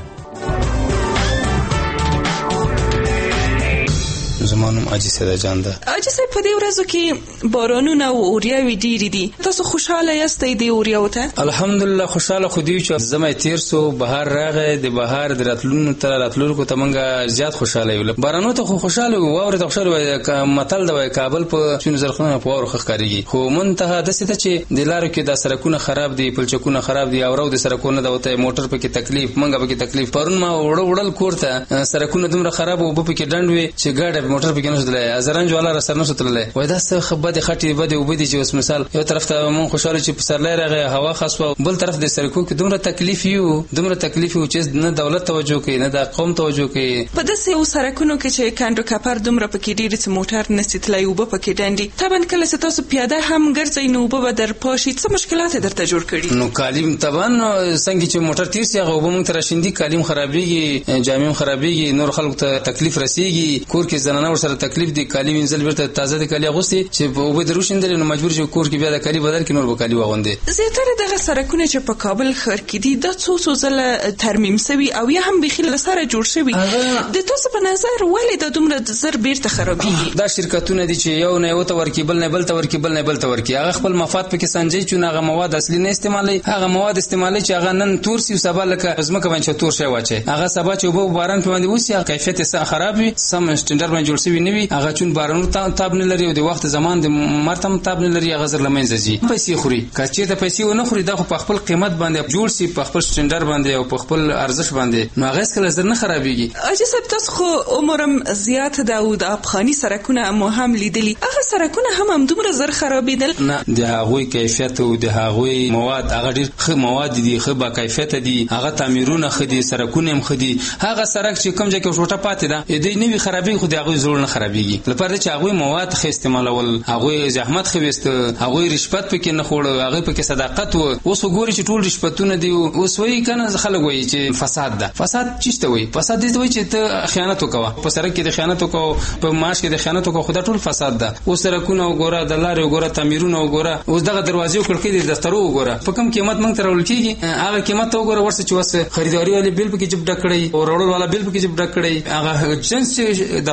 زمانم عاجز سیدا جان ده. عاجز په دې ورځو کې بارانونه او اوریاوي ډېری دي. تاسو خوشاله یاستئ د اوریاو ته؟ الحمدلله خوشاله خو دی چې زمای تیر سو بهار راغی، د بهار د راتلونو تر راتلونکو ته مونږه زیات خوشاله یو. بارانو ته خو خوشاله و او ته خوشاله وای. متل د کابل په شنو زرخونه په اور خخکاریږي، خو منتها د څه ته چې د لارو کې د سرکونه خراب دي، پلچکونه خراب دي او رو د سرکونه د وته موټر په کې تکلیف، مونږه په کې تکلیف. پرون ما وړ وړل کوړه سرکونه دومره خراب او په کې ډند وي چې ګاډه موټر په کې نه شدلای، ازرنج والا را سر نه شتلای. وای دا څه خبره خټي بده وبدي چې اوس مثال یو طرف ته مون خوشاله چې په سرلای راغی هوا خاصه، بل طرف د سرکو کې دومره تکلیف یو دومره تکلیف یو چې نه دولت توجه کوي نه د قوم توجه کوي. په داسې یو سرکونو کې چې کاندو کپر دومره پکې ډېر څه موټر نستلای او په کې ډندي طبعا کله چې تاسو پیاده هم ګرځئ نو به در پاشي څه مشکلات درته جوړ کړي. نو کالیم طبعا څنګه چې موټر تیر سي هغه به مونږ تر شندي کالیم خرابيږي، جامع خرابيږي، نور خلکو ته تکلیف رسیږي، کور کې زنانه ور سره تکلیف دي، کالیم انزل ورته تازه دي کالي اغوستي چې په وبد روشندل نو مجبور شي کور کې بیا د کالي بدل کې نور به کالي واغوندي. زیاتره دغه سرکونه چې په کابل ښار کې دي د څو څو ځله ترمیم شوي او یا هم بخیل سره جوړ شوي. د تاسو په نظر ولې د دومره زر بیرته خرابېږي؟ دا شرکتونه دي چې یو نه یو ته ورکی بل نه بل ته ورکی بل نه بل ته ورکی، هغه خپل مفاد پکې سنجي چې هغه مواد اصلي نه استعمالي، هغه مواد استعمالي چې هغه نن تور سی او سبا لکه زمکه باندې تور شي واچي، هغه سبا چې وبو باران په باندې وسی کیفیت یې خراب وي، سم سټنډرډ باندې جوړ شوی نه وي، هغه چون بارانو ته تاب نه لري او د وخت زمان د مرتم تاب نه لري، هغه زر لمنځه ځي پیسې خوري. کچې ته پیسې ونه خوري دا خو په خپل قیمت باندې جوړ شي، په خپل سټنډرډ باندې او په خپل ارزښت باندې، نو هغه کله زر نه خرابېږي. اجي سب تاسو خو عمرم زیات دا او د افغاني سرکونه مو هم لیدلی، هغه سرکونه هم هم دومره زر خرابېدل؟ نه، د هغوی کیفیت او د هغوی مواد هغه ډېر ښه مواد دي، ښه با کیفیت دي، هغه تعمیرونه ښه دي، سرکونه هم ښه دي. هغه سرک چې کوم ځای کې شوټه پاتې ده دې نه وي خرابېږي، خو د هغوی زړه نه خرابېږي. لپاره چې هغوی مواد ښه استعمالول، هغوی زحمت ښه ویست، هغوی رشوت پکې نه خوړ، هغوی پکې صداقت و. اوس وګورئ چې ټول رشوتونه دي. اوس وایي کنه خلک وایي چې فساد ده. فساد چیشته وایي؟ فساد دې وایي چې ته خیانت وکوه، په سرک کې د خیانت وکوه، په معاش کې د خیانت وکوه، خدا ټول فساد ده. اوس سرکونه وګوره، د لارې وګوره، تعمیرونه وګوره، اوس دغه دروازې او کړکۍ د دفترو وګوره، په کوم قیمت موږ ترول کیږي هغه قیمت وګوره. ورسره چې وسه خریداري والا بیل پکې جب ډکړی او وروړل والا بیل پکې جب ډکړی، هغه جنس چې دفتر ته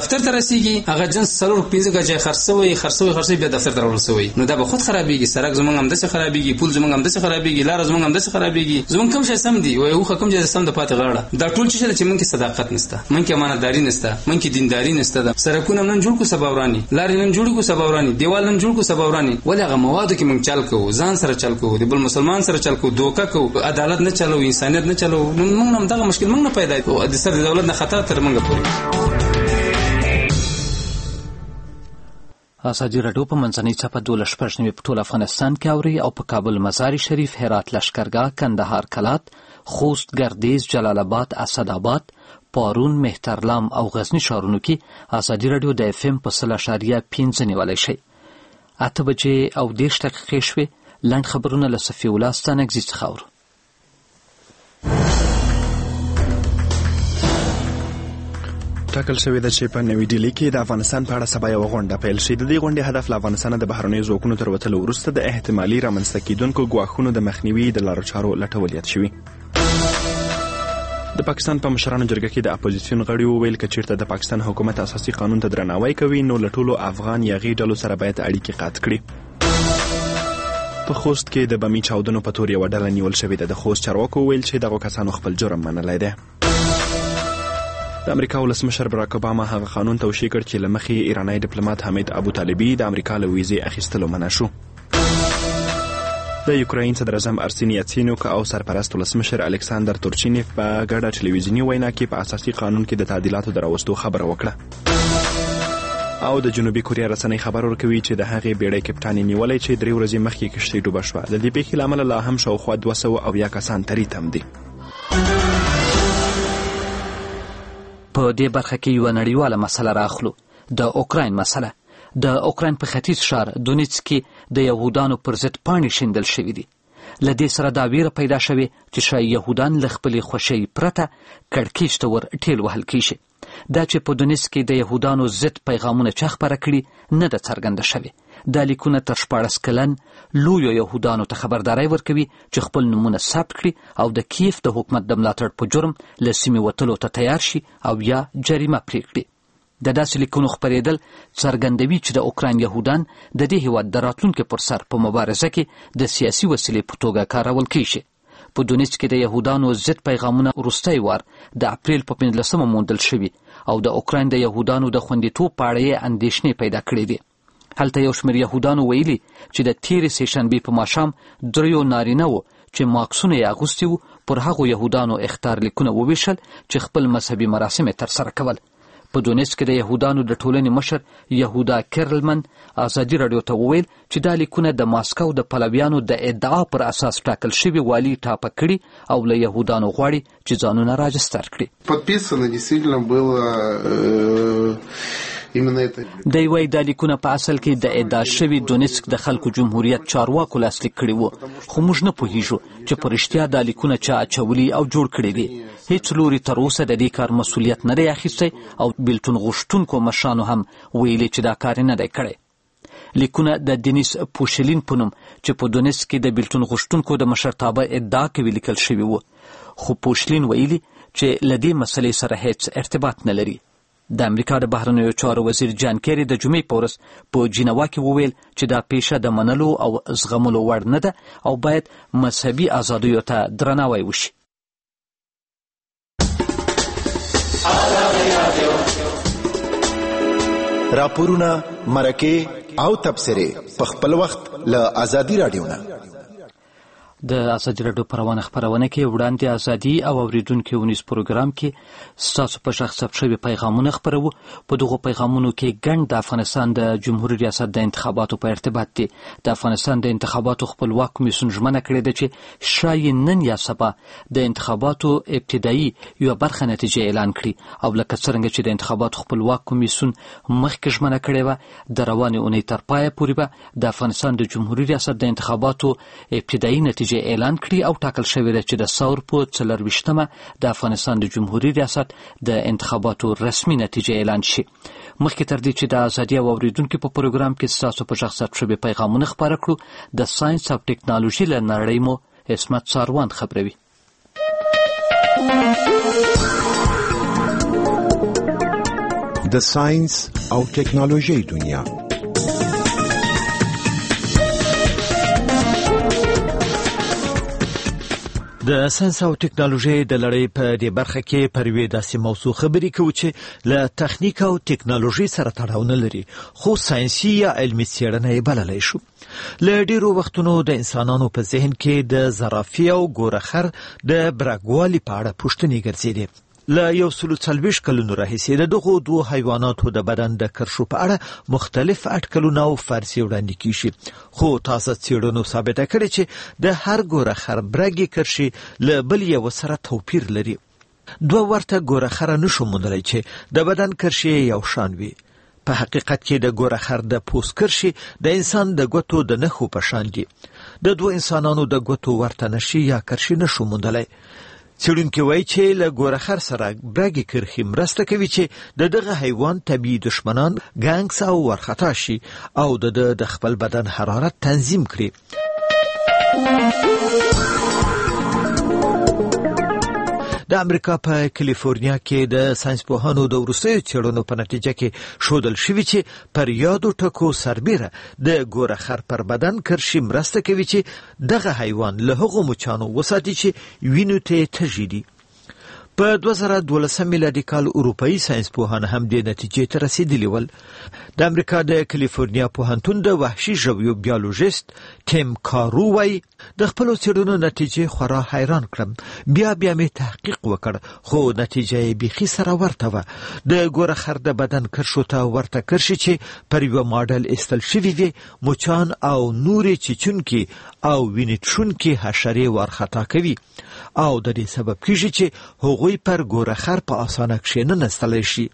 ورسیږي هغه جنس څلور پنځه غځي خرڅوي خرڅوي خرڅوي بیا دفتر ته ورسوي نو دا به خود خرابېږي سړک زمونږ هم دسه خرابېږي پول زمونږ هم دسه خرابېږي لار زمونږ هم دسه خرابېږي زمونږ کوم شي سم دي وای هو کوم شي سم د پاتې غاړه دا ټول چې چې مونږ کې صداقت نشته مونږ کې امانتداري نشته مونږ کې دینداري نشته سړکونه نن جوړ کو سباوراني لارې نن جوړ کو سباوراني دیوال نن جوړ کو سباوراني ولې هغه مواد کې مونږ چل کوو ځان سره چل کوو د بل مسلمان سره چل کوو دوکا کوو عدالت نه چلو انسانيت نه چلو مونږ هم دغه مشکل مونږ نه پیدا کوو د سر د دولت نه خطر تر مونږ پورې ازادي راډیو په منځنۍ چاپه دولس شپږ نوي په ټول افغانستان کې اوري او په کابل مزار شریف هرات لشکرګاه کندهار کلات خوست گردیز جلال آباد اسدآباد پارون مهترلام او غزنی ښارونو کې ازادي راډیو د اف ام په سل اشاریه پنځه نیولی شي اته بجې او دېرش دقیقې شوې لنډ خبرونه له صفي الله ستانکزي څخه اورو. ټاکل شوې ده چې په نوې ډیلي کې د افغانستان په اړه سبا یوه غونډه پیل شي. د دې غونډې هدف له افغانستانه د بهرنیو ځواکونو تر وتلو وروسته د احتمالي رامنځته کېدونکو ګواښونو د مخنیوي د لارو چارو لټول یاد شوي. د پاکستان په مشرانو جرګه کې د اپوزیسیون غړي وویل که چیرته د پاکستان حکومت اساسي قانون ته درناوی کوي نو له ټولو افغان یاغي ډلو سره باید اړیکې قطع کړي. په خوست کې د بمي چاودنو په تور یوه ډله نیول شوې ده. د خوست چارواکو وویل چې دغو کسانو خپل جرم منلی دی. د امریکا ولسمشر براک اوباما هغه قانون توشیح کړ چې له مخې ایرانی ډیپلوماټ حمید ابوطالبي د امریکا له ویزې اخیستلو منع شو. د یوکراین صدر اعظم ارسین یاتسینوک او سرپرست ولسمشر الکساندر تورچینیف په ګډه ټلویزیوني وینا کې په اساسي قانون کې د تعدیلاتو د راوستو خبره وکړه. او د جنوبي کوریا رسنۍ خبر ورکوي چې د هغې بیړۍ کپټان یې نیولی چې درې ورځې مخکې کښتۍ ډوبه شوه. د دې پیښې له امله لا هم شاوخوا دوه سوه اویا کسان تری تم دي. په دې برخه کې یوه نړیواله مسله راخلو، د اوکراین مسله. د اوکراین په ختیځ ښار دونیتسک کې د یهودانو پر ضد پاڼې شیندل شوي دي. له دې سره دا ویره پیدا شوې چې شاید یهودان له خپلې خوښۍ پرته کړکېچ ته ور ټیل وهل کېږي. دا چې په دونیتسک کې د یهودانو ضد پیغامونه چا خپاره کړي نه ده څرګنده شوې. دا لیکونه تر شپاړس کلن لویو یهودانو ته خبرداری ورکوي چې خپل نومونه ثبت کړي او د کیف د حکومت د ملاتړ په جرم له سیمې وتلو ته تیار شي او یا جریمه پرې کړي. د داسې لیکونو خپرېدل څرګندوي چې د اوکراین یهودان د دې هېواد د راتلونکي پر سر په مبارزه کې د سیاسي وسیلې په توګه کارول کېږي. په دونیتسک کې د یهودانو ضد پیغامونه وروستی وار د اپریل په پنځلسمه موندل شوي او د اوکراین د یهودانو د خوندیتوب په اړه یې اندېښنې پیدا کړې دي. هلته یو شمېر یهودانو ویلي چې د تېرې سهشنبې په ماښام دریو نارینه وو چې ماکسونه یې اغوستي وو پر هغو یهودانو اخطار لیکونه وویشل چې خپل مذهبي مراسم یې ترسره کول. په دونیتسک کې د یهودانو د ټولنې مشر یهودا کرلمن ازادي راډیو ته وویل چې دا لیکونه د ماسکو د پلویانو د ادعا پر اساس ټاکل شوي والي ټاپه کړي او له یهودانو غواړي چې ځانونه راجستر کړي. دی وایي دا لیکونه په اصل کې د ادعا شوي دونیتسک د خلکو جمهوریت چارواکو لاسلیک کړي وو، خو موږ نه پوهیږو چې په رښتیا دا لیکونه چا اچولي او جوړ کړي دي. هیڅ لوري تر اوسه د دې کار مسؤلیت نه دی اخیستی او بیلتون غوښتونکو مشرانو هم ویلي چې دا کار نه دی کړی. لیکونه د دینیس پوشلین په نوم چې په دونیتسک کې د بیلتون غوښتونکو د مشرتابه ادعا کوي لیکل شوي وو، خو پوشلین ویلي چې له دې مسلې سره هیڅ ارتباط نه لري. د امریکا د بهرنیو چارو وزیر جان کیری د جمعې په ورځ په جنیوا کې وویل چې دا پیښه د منلو او زغملو وړ نه ده او باید مذهبي ازادیو ته درناوی وشي. راپورونه، مرکې او تبصرې په خپل وخت له ازادي راډیو نه. د ازادي راډیو په روانه خپرونه کې وړاندې ازادي او اوریدونکو ونیس پروګرام کې ستاسو په شخص ثبت شوي پیغامونه خپروو. په دغو پیغامونو کې ګڼ د افغانستان د جمهوریت ریاست د انتخاباتو په ارتباط دي. د افغانستان د انتخاباتو خپلواک کمیسیون ژمنه کړې ده چې شاید نن یا سبا د انتخاباتو ابتدایي یوه برخه نتیجه اعلان کړي او لکه څرنګه چې د انتخاباتو خپلواک کمیسیون مخکې ژمنه کړې وه د روانې اونۍ تر پایه پورې به د افغانستان د جمهوریت ریاست د انتخاباتو ابتدایي نتیجه اعلان کړي او ټاکل شوې ده چې د ثور په څلرویشتمه د افغانستان د جمهوریت ریاست د انتخاباتو رسمي نتیجه اعلان شي. مخکې تر دې چې د ازادي او اوریدونکو په پروګرام کې ستاسو په شخص ثبت شوي پیغامونه خپاره کړو، د ساینس او ټکنالوژي له نړۍ مو عصمت ساروان خبروي. د ساينس او ټکنالوژي دنیا. د ساينس او ټکنالوژي د لړۍ په دې برخه کې پر وې داسې موضوع خبرې کوي چې له تخنیک او ټکنالوژي سره تړاو نه لري، خو ساينسي یا علمي څېړنه یې بللی شو. له ډیرو وختونو د انسانانو په ذهن کې د زرافې او ګورخر د برګوالي په اړه پوښتنې ګرځېدې. له یو سلو څلوېښت کلونو راهیسې د دغو دوو حیواناتو د بدن د کرښو په اړه مختلف اټکلونه او فرضیې وړاندې کیږي، خو تازه څېړنو ثابته کړې چې د هر ګورخر برګې کرښې له بل یو سره توپیر لري. دوه ورته ګورخره نشو موندلی چې د بدن کرښې یو شان وي. په حقیقت کې د ګورخر د پوست کرښې د انسان د ګوتو د نښو په شان دي. د دوه انسانانو د ګوتو ورته نښې یا کرښې نشو موندلی. څېړونکي وایي چې له ګورخر سره برګې کرښې مرسته کوي چې د دغه حیوان طبیعي دشمنان ګانګس او ورخطا شي او د د خپل بدن حرارت تنظیم کړي. د امریکا په کالیفورنیا کې د ساينس پوهانو د وروستیو څېړنو په نتیجه کې ښودل شوي چې پر یادو ټکو سربیره د ګورخر پر بدن کرښې مرسته کوي چې دغه حیوان له هغو مچانو وساتي چې وینو ته یې تږي دي. په دوه زره دولسم میلادي کال اروپایي ساينس پوهان هم دې نتیجې ته رسېدلي ول. د امریکا د کالیفورنیا پوهنتون د وحشي ژویو بیولوژیست ټیم کارو وایي د خپلو څېړنو نتیجې خورا حیران کړم. بیا بیا مې تحقیق وکړ، خو نتیجه یې بیخي سره ورته وه. د ګورخر د بدن کرښو ته ورته کرښې چې پر یوه ماډل ایستل شوي وي مچان او نورې چیچونکي او وینې څښونکي حشرې وارخطا کوي او د دې سبب کیږي چې هغوی پر ګورخر په اسانه کښېننستلی شي.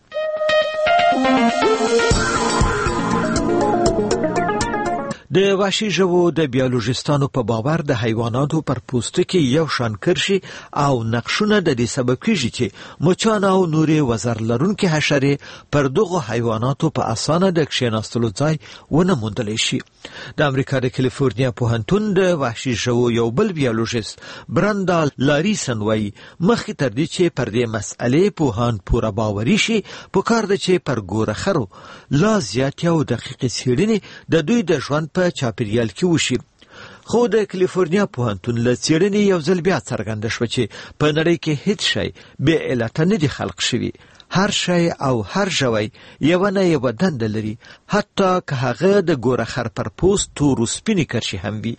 د وحشي ژوو د بیولوژیستانو په باور د حیواناتو پر پوستکي یو شان کرښې او نقشونه د دې سبب کیږي چې مچان او نورې وزر لرونکي حشرې پر دغو حیواناتو په اسانه د کښېناستلو ځای ونه موندلی شي. د امریکا د کالیفورنیا پوهنتون د وحشي ژوو یو بل بیولوژیست برندا لاریسن وایي مخکې تر دې چې پر دې مسئلې پوهان پوره باوري شي پکار ده چې پر ګورخرو لا زیاتې او دقیقې څېړنې د دوی د ژوند په چاپیریال کې وشي. خو د کالیفورنیا پوهنتون له څېړنې یو ځل بیا څرګنده شوه چې په نړۍ کې هیڅ شی بې علته نه دي خلق شوي. هر شی او هر ژوی یوه نه یوه دنده لري، حتی که هغه د ګورخر پر پوست تورو سپینې کرښې هم وي.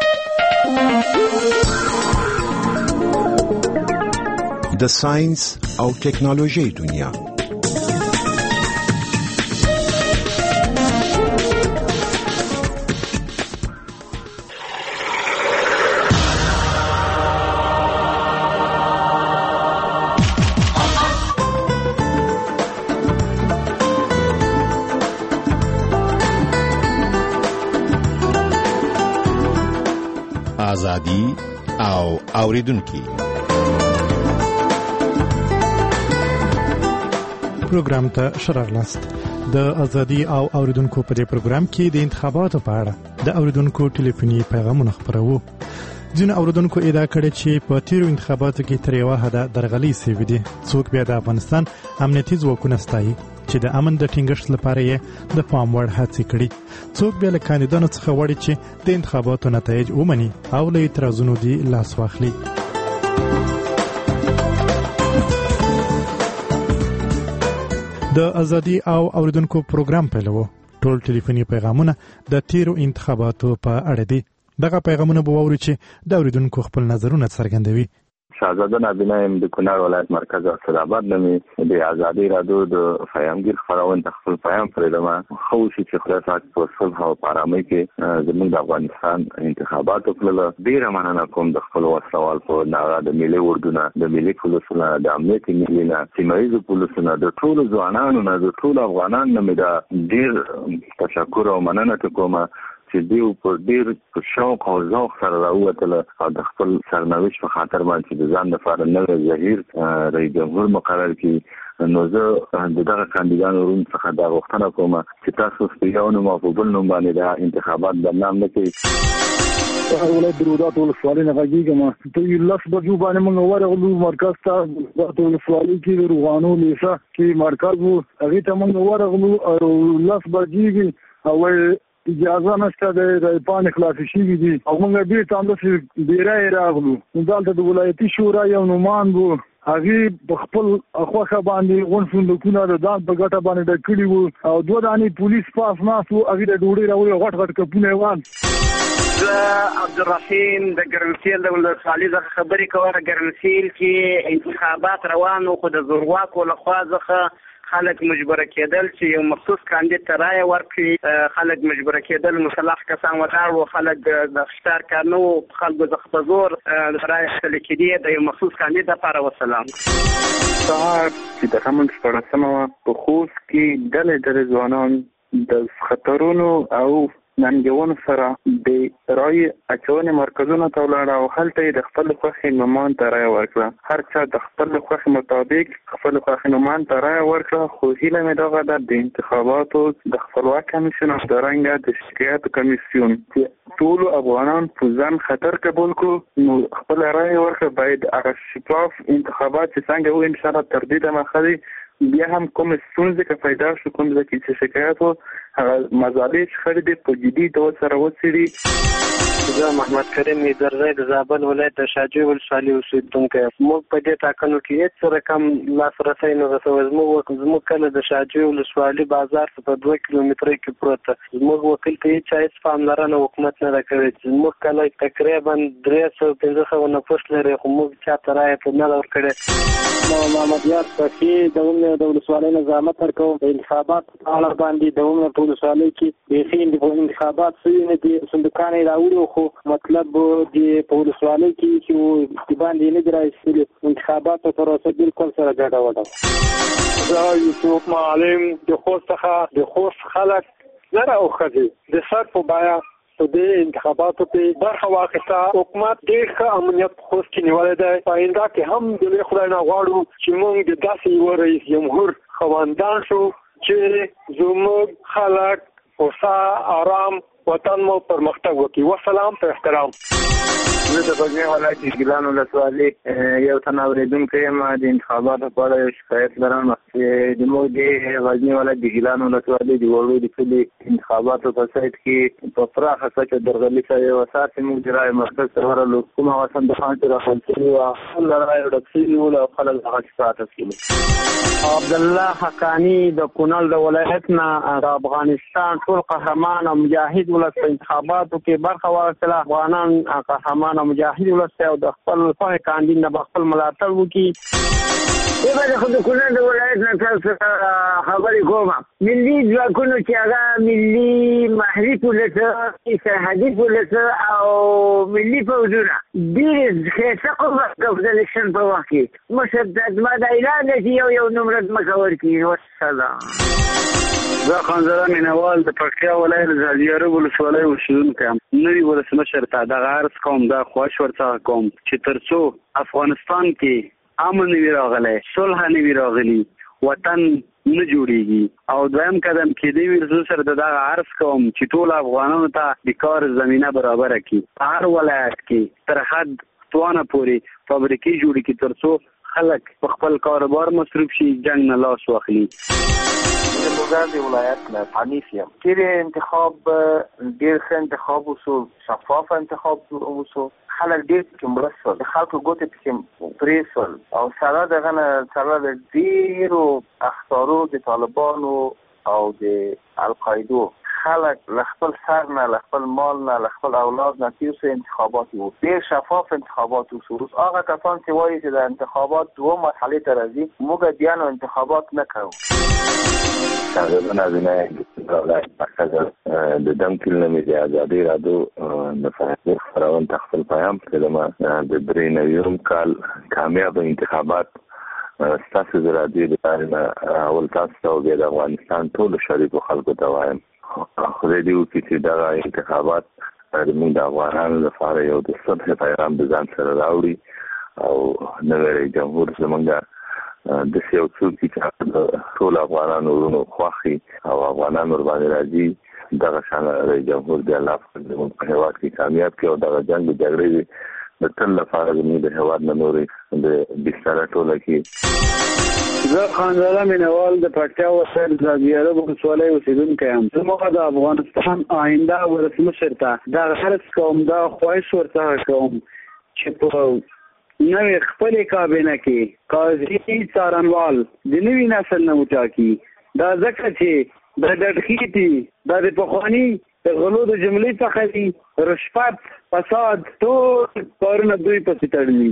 د ساينس او ټکنالوژي دنیا. ازادي او اوریدونکو پروګرام ته شراغلاست. د ازادي او اوریدونکو په دې پروګرام کې د انتخاباتو په اړه د اوریدونکو ټلیفوني پیغامونه خبرو. ځینې اوریدونکو ادعا کړې چې په تیرو انتخاباتو کې تر یوه حده درغلۍ سوي دي. څوک بیا د افغانستان امنیتي ځواکونه ستایي چې د امن د ټینګښت لپاره یې د پام وړ هڅې کړي. څوک بیا له کاندیدانو څخه غواړي چې د انتخاباتو نتایج ومني او له اعتراضونو دې لاس واخلي. د ازادي او اوریدونکو پروګرام پیلوو. ټول ټلیفوني پیغامونه د تیرو انتخاباتو په اړه دي. دغه پیغامونه به واورو چې د اوریدونکو خپل نظرونه څرګندوي. شاهزاده نابینا یم د کونړ ولایت مرکز اسداباد نمې د ازادي رادیو د فیامګیر خبرونه خپل پیغام پرېدم. خو چې خپل سات په صلح او آرامۍ کې زموږ د افغانستان انتخابات وکړل. ډیره مننه کوم د خپل سوال په ناغه د ملي اردوونه د ملي پولیسونو د امنیت ملي نه سیمایي پولیسونو د ټولو ځوانانو نه د ټولو افغانانو نه دا ډیر تشکر او مننه کوم چې دیو په ډیر شوق او ذوق سره راووتل او د خپل سرنوشت په خاطر باندې د ځان لپاره نوې ظهیر رئیس جمهور مقرر کړي. نو زه دغه کاندیدانو روم څخه دا غوښتنه کوم چې تاسو په یو نوم او په بل نوم باندې د انتخابات برنامه نه کوي. سهار ولایت د روداتو ولسوالۍ نه غږیږم. په لس بجو باندې موږ ورغلو مرکز ته. روداتو ولسوالۍ کې د روغانو لیسه کې مرکز وو، هغې ته موږ ورغلو او لس بجې او اجازه نشته د پاڼې خلاصې شوي دي او موږ بېرته همداسې ډېری راغلو. دلته د ولایتي شورا یو نوماند و، هغې په خپل خوښه باندې غونډ صندوقونه د ځان په ګټه باندې ډک کړي وو او دوه دانې پولیس پاس ناست وو، هغې د ډوډۍ راوړي غټ غټ کپونه یې وان. زه عبدالرحیم د ګرمسیل د ولسوالۍ څخه خبرې کوم. ګرمسیل کې انتخابات روان وو، خو د زورواکو لخوا څخه خلک مجبوره کېدل چې یو مخصوص کاندید ته رایه ورکړي. خلک مجبوره کېدل، مسلح کسان ولاړ وو، خلک د ښکار کار نه وو، خلکو څخه په زور رایه اخیستل کېدې د یو مخصوص کاندید دپاره. وسلام. سهار چې د هغه شپاړسمه وه په خوست کې ډلې ډلې ځوانان د خطرونو او ننګونو سره د رایې اچونې مرکزونو ته ولاړه او هلته یې د خپل خوښې نومان ته رایه ورکړه. هر چا د خپل خوښې مطابق خپل خوښې نومان ته رایه ورکړه. خو هیله مې دغه ده د انتخاباتو د خپلواک کمیسیون او همدارنګه د شکایاتو کمیسیون چې ټولو افغانان په ځان خطر قبول کړو، نو خپل رایه ورکړه. باید هغه شفاف انتخابات چې څنګه وو انشاءالله تر دې دمه دی. بیا هم کوم ستونزې که پیدا شو، کوم ځای کې چې شکایت و، هغه مزالې شخړې دې په جدي ډول سره وڅېړي. زه محمد کریم میدرزی د زابل ولایت د شاجوی ولسوالۍ اوسېدونکی. موږ په دې ټاکنو کې هېڅ رقم لاسرسی نه رسوي. زموږ زموږ کله د شاجوی ولسوالۍ بازار ته په دوه کیلومتره کې پروت ده. زموږ وکیل ته هېچا هېڅ پاملرنه حکومت نه ده کړې. زموږ کله تقریبا درې سوه پنځه سوه نفوس لري، خو موږ چا ته رایه نه ده ورکړې. محمد یار فقیر د د ولسوالۍ نظامت ورکوم. د انتخابات په اړه باندې د عمر په ولسوالۍ کې بیخي انتخابات شوي نه دي، صندوقان یې راوړي، خو مطلب د په ولسوالۍ کې چې باندې نه دي راایستلي. انتخاباتو پروسه بالکل سره ګډه وډه. زه یوسف معلم د خوست څخه د خوست خلک زره او ښځې د سر په بیه په دې انتخاباتو کې برخه واخیسته. حکومت ډېر ښه امنیت په خوست کې نیولی دی. په آینده کې هم د لوی خدای نه غواړو چې موږ د داسې یوه رئیس جمهور خواندان شو چې زموږ خلک هوسا آرام وطن مو پرمختګ وکړي. وسلام په احترام. زه د غزني ولایت د ګیلان ولسوالۍ یو تن اورېدونکی یم. د انتخاباتو په اړه یو شکایت لرم چې زموږ د غزني ولایت د ګیلان ولسوالۍ د وړو د کلي انتخاباتو په سایټ کې په پراخه کچه درغلي شوې وه. سهار چې موږ د رایې مرکز ته ورغلو، کوم هغه صندوقان چې راخوند شوي وه ټول له رایو ډک شوي وو او خلک هغه څخه اخیستلو. عبدالله حقاني د کونړ د ولایت نه د افغانستان ټول قهرمان او مجاهد ولس په انتخاباتو کې برخه واخیستله. افغانان قهرمان او مجاهد ولس او د خپل خوښې کاندید نه به خپل ملاتړ وکړي. زه به خو د کونړ د ولایت نه تاسو خبرې کوم. ملي ځواکونو چې هغه ملي محلي پولیسه، سرحدي پولیسه او ملي پوځونه ډېرې ښایسته قوت کوي د الیکشن په وخت کې. مشر زما دا اعلان دی چې یو یو نومره ځمکه ورکړي. وسلام. زه خانزاده مینوال د پکتیا ولایت د ځاځي ولسوالۍ اوسېدونکی یم. نوي ولسمشر ته دغه عرض کوم، دا خواهش ورڅخه کوم چې تر څو افغانستان کې امن نه وي راغلی، صلح نه وي راغلی، وطن نه جوړیږي. او دویم قدم کېدی وي زه سره د دغه عرض کوم چې ټول افغانانو ته د کار زمینه برابره کړي. په هر ولایت کې تر حد توانه پورې فابریکې جوړې کړي تر څو خلک په خپل کاروبار مصروف شي، جنګ نه لاس واخلي. د لوګر د ولایت نه حنیف یم. کې انتخاب ډېر ښه انتخاب وشو، شفاف انتخاب وشو. خلک ډېر پکې مړه شول، د خلکو ګوتې پکې پرې شول او سره دغه نه سره د ډېرو اخطارو د طالبانو او د القاعدو خلک له خپل سر نه، له خپل مال نه، له خپل اولاد نه تیر سو انتخابات وو. ډېر شفاف انتخابات وشو. اوس هغه کسان چې وایي چې د انتخابات دوه مرحلې ته راځي، موږ بیا نو انتخابات نه کوو. تقریبا نازنین ولایت مرکز د دم کلنه مې د ازادي رادیو د فرهنګي خپرون تخفل پیام کلمه د درې نویم کال کامیاب انتخابات ستاسو د رادیو د لارې اول تاسو او د افغانستان ټول شریکو خلکو ته وایم خدای دې وکړي چې دغه انتخابات زموږ د افغانانو لپاره یو د صلح پیغام د ځان سره راوړي او نوی جمهور زموږ د سیاو څوک چې ټول افغانانو ورونو خوښي او افغانان ور باندې راځي دغه شان رئیس جمهور دی الله په هیواد کې کامیاب کړي او دغه جنگ د جګړې د تل لپاره زموږ د هیواد نه نورې د بستر ټوله کې زه خانزاده مینوال د پکتیا وسایل زاویه ولسوالۍ اوسیدونکی یم. زموږ د افغانستان آینده ولسمشر ته دغه هڅه کوم دا خواهش ورته کوم چې په نوې خپلې کابینه کې قاضي څارنوال د نوي نسل نه وټاکي. دا ځکه چې د ډډخیتي دا د پخواني د غلو د جملې څخه دي رشوت فساد ټول کارونه دوی پسې تړلي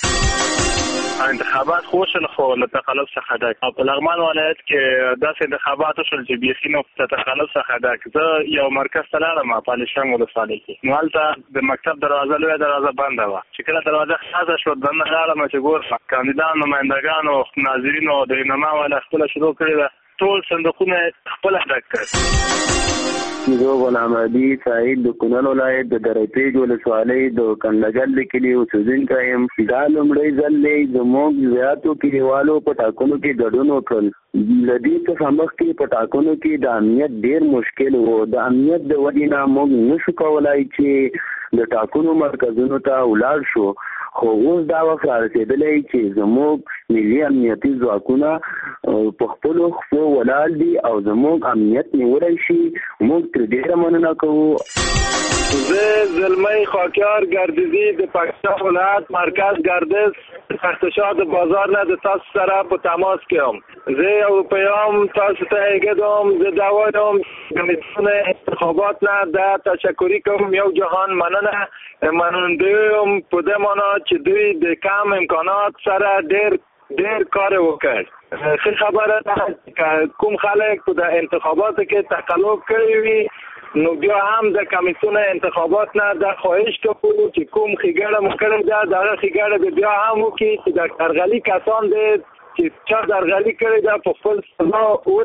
دي. انتخابات خوشل خو له تخلف څخه ډک او په لغمان ولایت کې داسې انتخابات وشول چې بیخي نو په تخلف څخه ډک. زه یو مرکز ته لاړم په پالیشنګ ولسوالۍ کې، نو هلته د مکتب دروازه لویه دروازه بنده وه. چې کله دروازه خلاصه شوه دننه لاړم چې ګورم کاندیدان نمایندګانو ناظرینو د انعما والا خپله شروع کړې ده، ټول صندوقونه خپله ډک کړ. زه غلام علي سعید د کونړ ولایت د درپیج ولسوالۍ د کندګل کلي اوسیدونکی یم. دا لومړی ځل دی زموږ زیاتو کلیوالو په ټاکنو کې ګډون وکړل. له دې څخه مخکې په ټاکنو کې د امنیت ډېر مشکل و. د امنیت د وجې نه موږ نشو کولی چې د ټاکنو مرکزونو ته ولاړ شو، خو اوس دا وخت رارسېدلی چې زموږ ملي امنیتي ځواکونه په خپلو خپلو ولاړ دي او زموږ امنیت نیولی شي. موږ ترې ډېره مننه کوو. زه زلمی خاکیار ګردیزي د پکتیا ولایت مرکز ګردیز تختشاه د بازار نه د تاسو سره په تماس کې یم. زه یو پیام تاسو ته ایږدم. زه دا وایم کمیسیون انتخابات نه د تشکری کوم یو جهان مننه مننده یم په دې معنا چې دوی د کم امکانات سره ډېر ډېر کار وکړ. ښه خبره ده کوم خلک په د انتخاباتو کې تقلب کړی وي، نو بیا هم د کمیسیون انتخابات نه د خواهش کوو چې کوم ښېګړه مو کړې ده دغه ښېګړه به بیا هم وکړي چې د درغلي کسان دی چې چا درغلي کړې ده په خپل سزا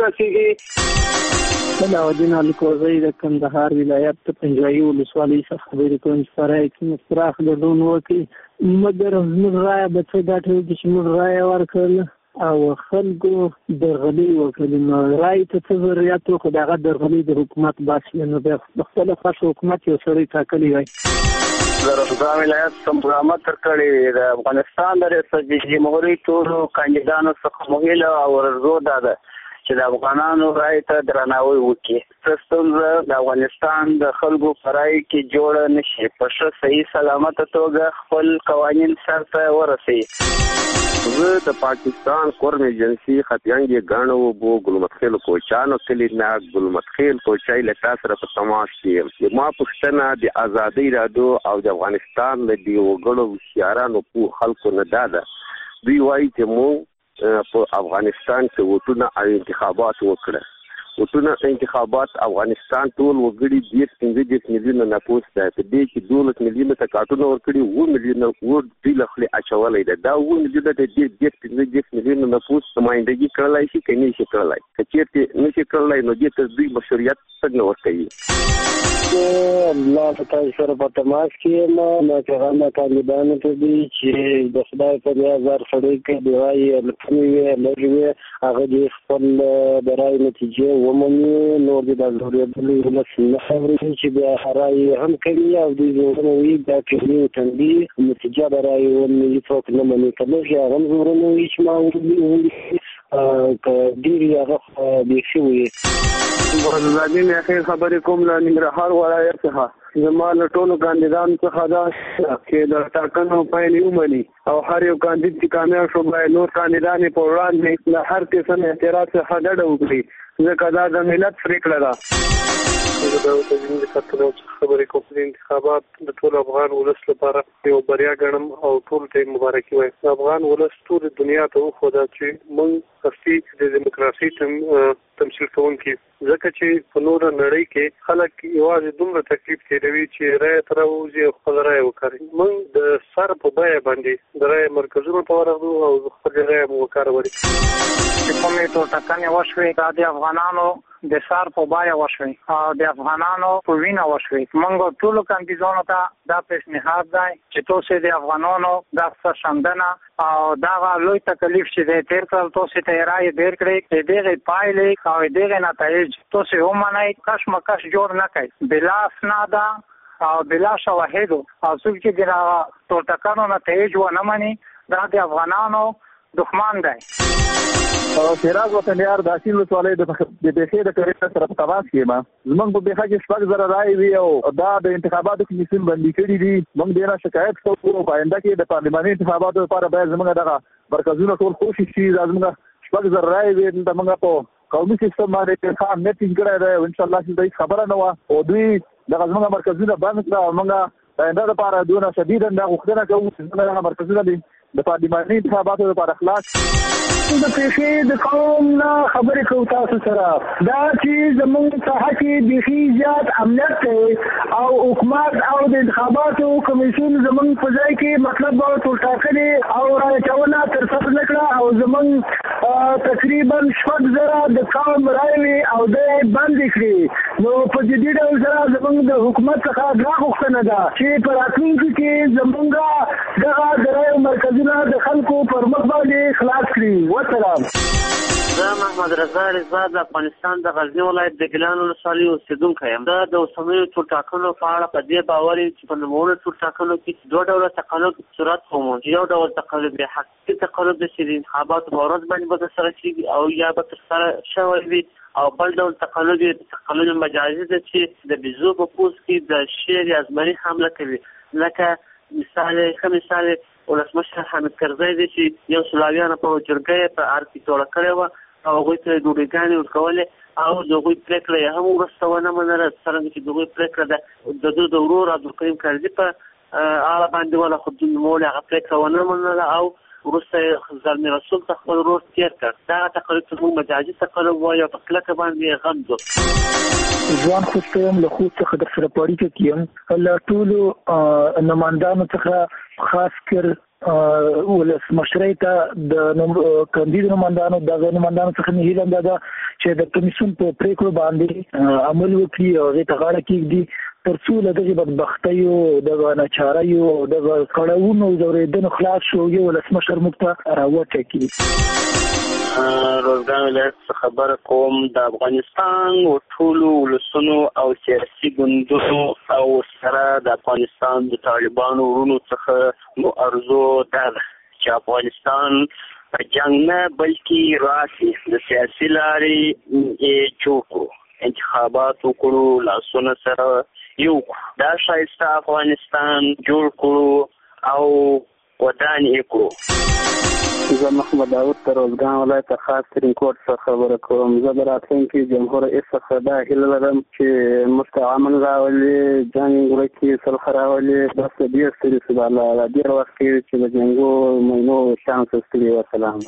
ورسېږي. علاءالدین الکوزی د کندهار ولایت د پنجوایي ولسوالۍ څخه خبرې کوم چې سره کې پراخ ګډون وکړي، مګر زموږ رایه به څه ګټه وکړي چې موږ رایه ورکړله او خلکو درغلي وکړي. نو رایې ته څه ضرورت و، خو د هغه درغلي د حکومت بس وي، نو د خپله خوښه حکومت یو سړی ټاکلی وای. د رفضان ولایت سمبرامه تر کړی د افغانستان د ریاست جمهوري ټولو کاندیدانو څخه مهیله او ارزو دا ده چې د افغانانو رایې ته درناوی وکړي. څه ستونزه د افغانستان د خلکو په رایې کې جوړه نشي، په ښه صحیح سلامته توګه خپل قوانین سرته ورسوي. زه د پاکستان قرم ایجنسی خطیانګي غاڼو بو ګلمتخیل کوچانو کلی نه ګلمتخیل کوچای له تاسو سره په تماس کې ما پښتنه د ازادي رادیو او د افغانستان د دیوګړو شیارانو په خلکو نه داده. دوی وایي چې مو په افغانستان کې وټونه او انتخابات وکړه. وټونه انتخابات افغانستان ټول وګړي د پنځه میلیونه نفوس ده، په دې کې دولس میلیونه ته کارتونه ورکړي، اووه میلیونه ور دی لخلې اچولای ده. دا اووه میلیونه د دې د پنځه میلیونه نفوس نمائندګي کړلای شي کني شي کړلای کچېرته نشي کړلای، نو دې ته دوی مشروعیت څنګه ورکوي. الله تعالی سره په تماس کې ما نه څنګه کاندیدانو ته دي چې د خدای په یاد سره کې دی وايي لکه وی لږه هغه دې خپل درای نتیجه ومني، نور دې د ضروري ولسمه خبرې چې بیا رائے هم کوي او دې زموږ وی دا کې تنبیه نتیجه درای ولني څوک نه مني کله چې هغه زموږ وی چې ما ولي ا ډیری هغه به شوی. ورزادي مې اخر خبرې کوم له ننګرهار ولایت څخه زما له ټولو کاندیدانو څخه دا چې د ټاکنو پایلې ومني او هر یو کاندید چې کامیاب شو باید نور کاندیدان په وړاندې له هر قسم اعتراض څخه ډډه وکړي، ځکه دا د ملت پرېکړه ده. زه د اوسنۍ کتنو خبرې کوم د انتخابات د ټول افغان ولس لپاره یو بریا ګڼم او ټول ته مبارکي وایم. افغان ولس ټول دنیا ته وښوده چې موږ اصلي د دیموکراسي تمثیل کوونکي، ځکه چې په نوره نړۍ کې خلک یوازې دومره تکلیف تېروي چې رایه ته راوځي او خپله رایه وکاروي. موږ د سر په بیه باندې د رایې مرکزونو ته ورغلو او خپلې رایه مو وکارولې. چې کومې ټولټاکنې وشوې دا د افغانانو د سار په بای وشوي او د افغانانو په وینا وشوي. موږ ټول کاندیدانو ته دا پیشنهاد دی چې تاسو د افغانانو د سرشندنه او دا لوی تکلیف چې د تیر کال تاسو ته راي ډیر کړی د دې پایلې او د دې نتایج تاسو ومنئ. کش مکش جوړ نه کړئ بلا اسناد او بلا شواهد او څوک چې د ټولټکانو نتایج و نه مني دا د افغانانو دښمن دی. او شیراز وطنیار د اصیل ولسوالۍ د بېخي د کریټه سره په تماس کې ما زمونږ په بېخه کې شپږ زره رایې وي او دا د انتخاباتو کمیسیون بندي کړي دي. موږ ډېره شکایت کوو په آینده کې د پارلماني انتخاباتو لپاره باید زموږ دغه مرکزونه ټول خوشي شي. دا زموږ شپږ زره رایې وي دلته موږ په قومي سیستم باندې ښه امنیت ټینګ کړی دی او انشاءالله چې دوی خبره نه وه او دوی دغه زموږ مرکزونه بند کړه او موږ د آینده لپاره دونه شدیدا دا غوښتنه کوو چې زموږ دغه مرکزونه دي د پارلماني انتخاباتو لپاره خلاص. د پیښې د قوم نه خبرې کوو تاسو سره دا چې زموږ ساحه کې بیخي زیات امنیت دی او حکومت او د انتخاباتو کمیسیون زموږ په ځای کې مطلب ټول ټاکنې او راچونه ترسره نه کړه او زموږ تقریبا شپږ زره د قوم رایې او د بندې کړې. نو په جدي ډول سره زموږ د حکومت څخه دا غوښتنه ده چې په راتلونکي کې زموږ دغه د رایو مرکزونه د خلکو پر مخ باندې خلاص کړي. وسلام. زه محمد رضا رضا د افغانستان د غزنی ولایت د ګیلان ولسوالۍ اوسیدونکی یم. زه د اوسنیو ټولټاکنو په اړه په دې باور یم چې په نوموړو ټولټاکنو کې دوه ډوله تقلب صورت وموند. یو ډول تقلب حقیقي تقلب دی چې د انتخاباتو په ورځ باندې به ترسره کېږي او یا به ترسره شوی وي او بل ډول تقلب تقلب مجازي دی چې د بیزو په پوست کې د شیر یا زمري حمله کوي. لکه مثال ښه مثال ولسمشر حامد کرزی دی چې یو سلاویانو په جرګه په ار کې توړه کړې وه او هغوی ته ډوډۍ ورکولې او د هغوی پرېکړه یې هم وروسته ونه منله څرنګه چې د هغوی پرېکړه د ده د ورور عبدالکریم کرزي په اړه باندې وله خو نوموړي هغه پرېکړه ونه منله او وروسته یې زلمي رسول ته خپل ورور تېر کړ. دغه تقلب ته موږ مجازي تقلب وایو او په کلکه باندې یې غند و. ځوان خوسته یم له خوست څخه در سره په اړیکه کې یم له ټولو نمایندانو څخه خاص کر ولسمشرۍ ته د کاندید نمایندانو دغه نمایندانو څخه مې هیله ده چې د کمیسیون په پرېکړو باندې عمل وکړي او هغې ته غاړه کېږدي تر څو له دغې بدبختیو دغه ناچاریو دغه کړاوونو ځورېدنو خلاص شو یو ولسمشر موږ ته راوټاکي. روزګان ولایت څخه خبره کوم. د افغانستان ټولو ولسونو او سیاسي ګوندونو او سره د افغانستان د طالبانو ورونو څخه مو ارزو ده چې افغانستان په جنګ نه بلکې راسي د سیاسي لارې یې جوړ کړو، انتخابات وکړو، لاسونه سره یو دا ښایسته افغانستان جوړ کړو او ودان یې کړو. زه محمد داود د روزګان ولایت خاص ترین کوټ څخه خبره کوم. زه د راتلونکي جمهور رئیس څخه دا هیله لرم چې موږ ته امن راولي، جنګ ورکړي، صلح راولي. بس ډېر ستړي شو دا ډېر وخت کې چې د جنګو مینو شان څه ستړي.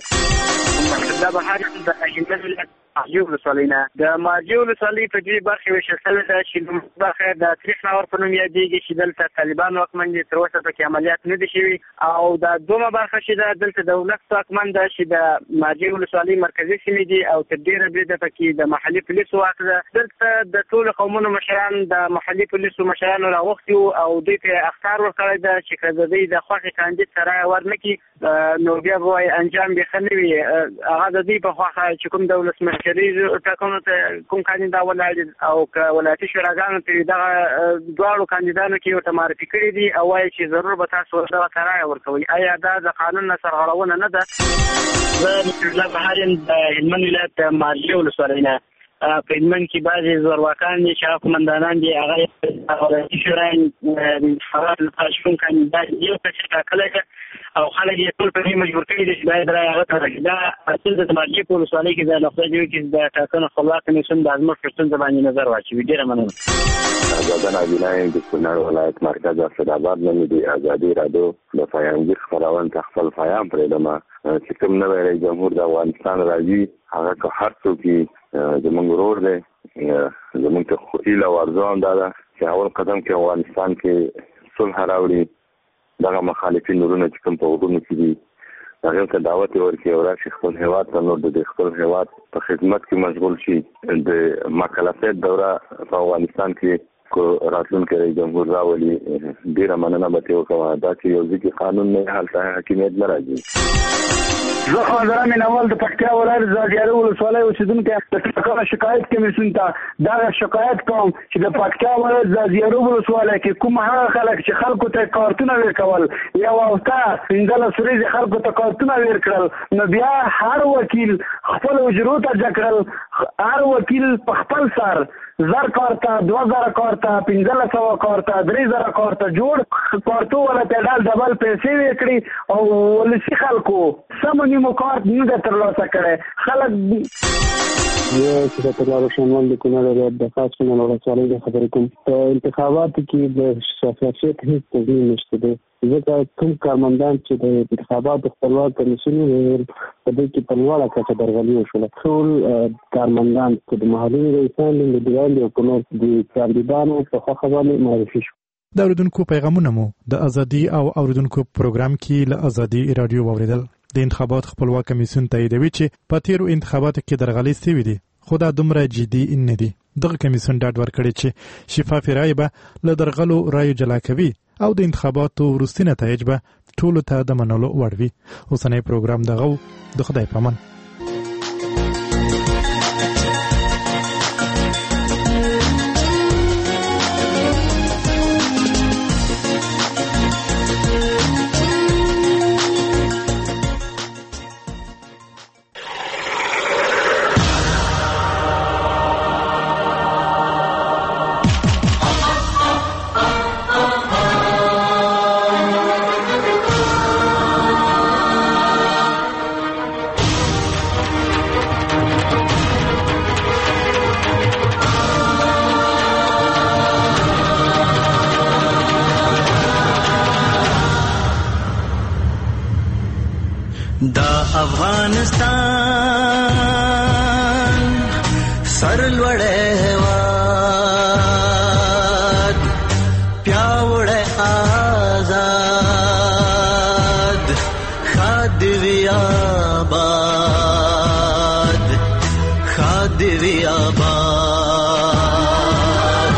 وسلام. دا بهار د هلمند ولایت مارجې ولسوالۍ نه د مارجې ولسوالۍ په دې برخې ویشل شوې ده چې لومړۍ برخه د تاریخ ناور په نوم یادېږي چې دلته طالبان واکمن دي، تر اوسه پکې عملیات نه دي شوي. او دا دومره برخه چې ده دلته دولت واکمن ده چې د مارجې ولسوالۍ مرکزي سیمې دي او تر ډېره بریده پکې د محلي پولیسو واک ده. دلته د ټولو قومونو مشران د محلي پولیسو مشرانو راغوښتي وو او دوی ته اخطار ورکړی ده چې که د دوی د خوښې کاندید ته رایه ورنکړي نو بیا به وایي انجام بې ښه نه وي. هغه د دوی په خوښه چې کوم د ولسمشري ټاکنو ته کوم کاندید ولاړ او که ولایتي شوراګانو ته دغه دواړو کاندیدانو کې ورته معرفي کړي دي او وایي چې ضرور به تاسو دغه ته رایه ورکوئ. آیا دا د قانون نه سرغړونه نه ده؟ زه نصرالله بهار یم د هلمند ولایت د مارجې ولسوالۍ نه. په هلمند کې بعضې زورواکان دي چې هغه قمندانان دي، هغه ولایتي شورا انتخاباتو لپاره شپون کاندیدان یو کس یې ټاکلی ده او خلک یې ټول په دې مجبور کړي دي چې باید رایه هغه ته راکړي. دا اصل د مارجې په ولسوالۍ کې د خدای دې وکړي چې د ټاکنو خپلواک کمیسیون د ازموښت په ستونزه باندې نظر واچوي. ډېره مننه. آزاده نابینا یم د کونړ ولایت مرکز اسداباد نه مې د ازادي راډیو د پیامګیر خپرونه ته خپل پیام پرېږدم چې کوم نوی رئیس جمهور د افغانستان راځي هغه که هر څوک زمونږ ورور دی، زمونږ ته هیله او ارزو هم دا ده چې اول قدم کې افغانستان کې صلح راوړي. دغه مخالفین ورونه چې کوم په ورونو کې دي هغه ته دعوت ورکړي او راشي خپل هیواد ته نور د خپل هیواد په خدمت کې مشغول شي. د مکلفیت دوره په افغانستان کې کو راتلونکي رئیس جمهور راولي ډیره مننه به وکړه. دا چې یو ځکه قانون نه حالت حاکمیت نه راځي. زه خاندره من اول د پکتیا ولایت زادیاره ولسوالۍ اوسېدونکی د ټاکنو شکایت کمیسیون ته دا شکایت کوم چې د پکتیا ولایت زادیاره ولسوالۍ کې کوم هغه خلک چې خلکو ته کارتونه ورکول یو هفته پنځلس ورځې خلکو ته کارتونه ورکړل نو بیا هر وکیل خپل اجرو ته جګړل هر وکیل په خپل سر زر کارته دوه زره کارته پنځلس سوه کارته درې زره کارته جوړ کارتو ولا ډال ډبل پیسې وکړي او ولسي خلکو سم نیمو کارت نه د ترلاسه کړي خلک. یو چې د تلارو شمال د کونړ ولایت د خاص کونړ ولسوالۍ د خبرې کوم په انتخاباتو کې د شفافیت هیڅ تضمین نشته دی ځکه کوم کارمندان چې د انتخاباتو خپلواک کمیسیون په دې کې په لوړه کچه درغلي وشوله ټول کارمندان چې د محلي رئیسان د دیوال او په نور د کاندیدانو په خوښه باندې معرفي شو. د اوریدونکو پیغامونه مو د ازادي او اوریدونکو پروګرام کې له ازادي رادیو واوریدل. د انتخابات خپلواک کمیسیون تاییدوي چې په تیرو انتخاباتو کې درغلي سوي دي خو دا دومره جدي نه دي. دغه کمیسیون ډاډ ورکړي چې شفاف رای به له درغلو رایو جلا کوي او د انتخاباتو وروستي نتایج به ټولو ته د منلو وړ وي. اوسنی پروګرام دغه د خدای پامان. دا افغانستان سرلوړی هېواد پیاوړی آزاد ښاد وي آباد ښاد وي آباد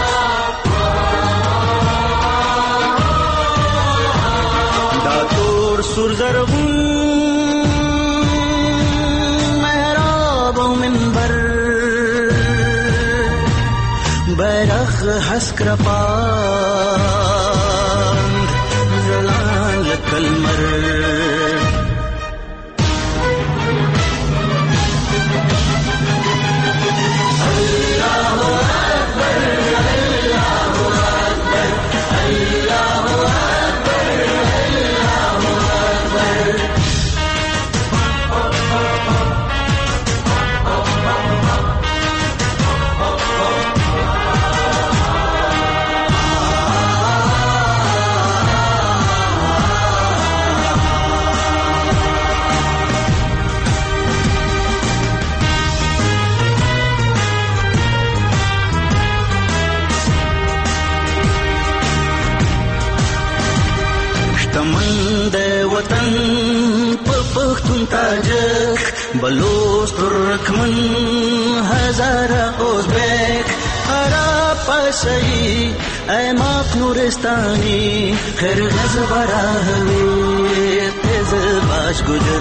دا تور سور زرغون بیرغ حسک رپاند زلان لکلمر اللہ اکبر اللہ اکبر اللہ اکبر اللہ اکبر. وطن په پښتون تاجک بلوچ ترکمن هزاره ازبک عرب پشهی ایماق نورستانی قرغز براهوی تیز باش گجر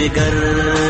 جگر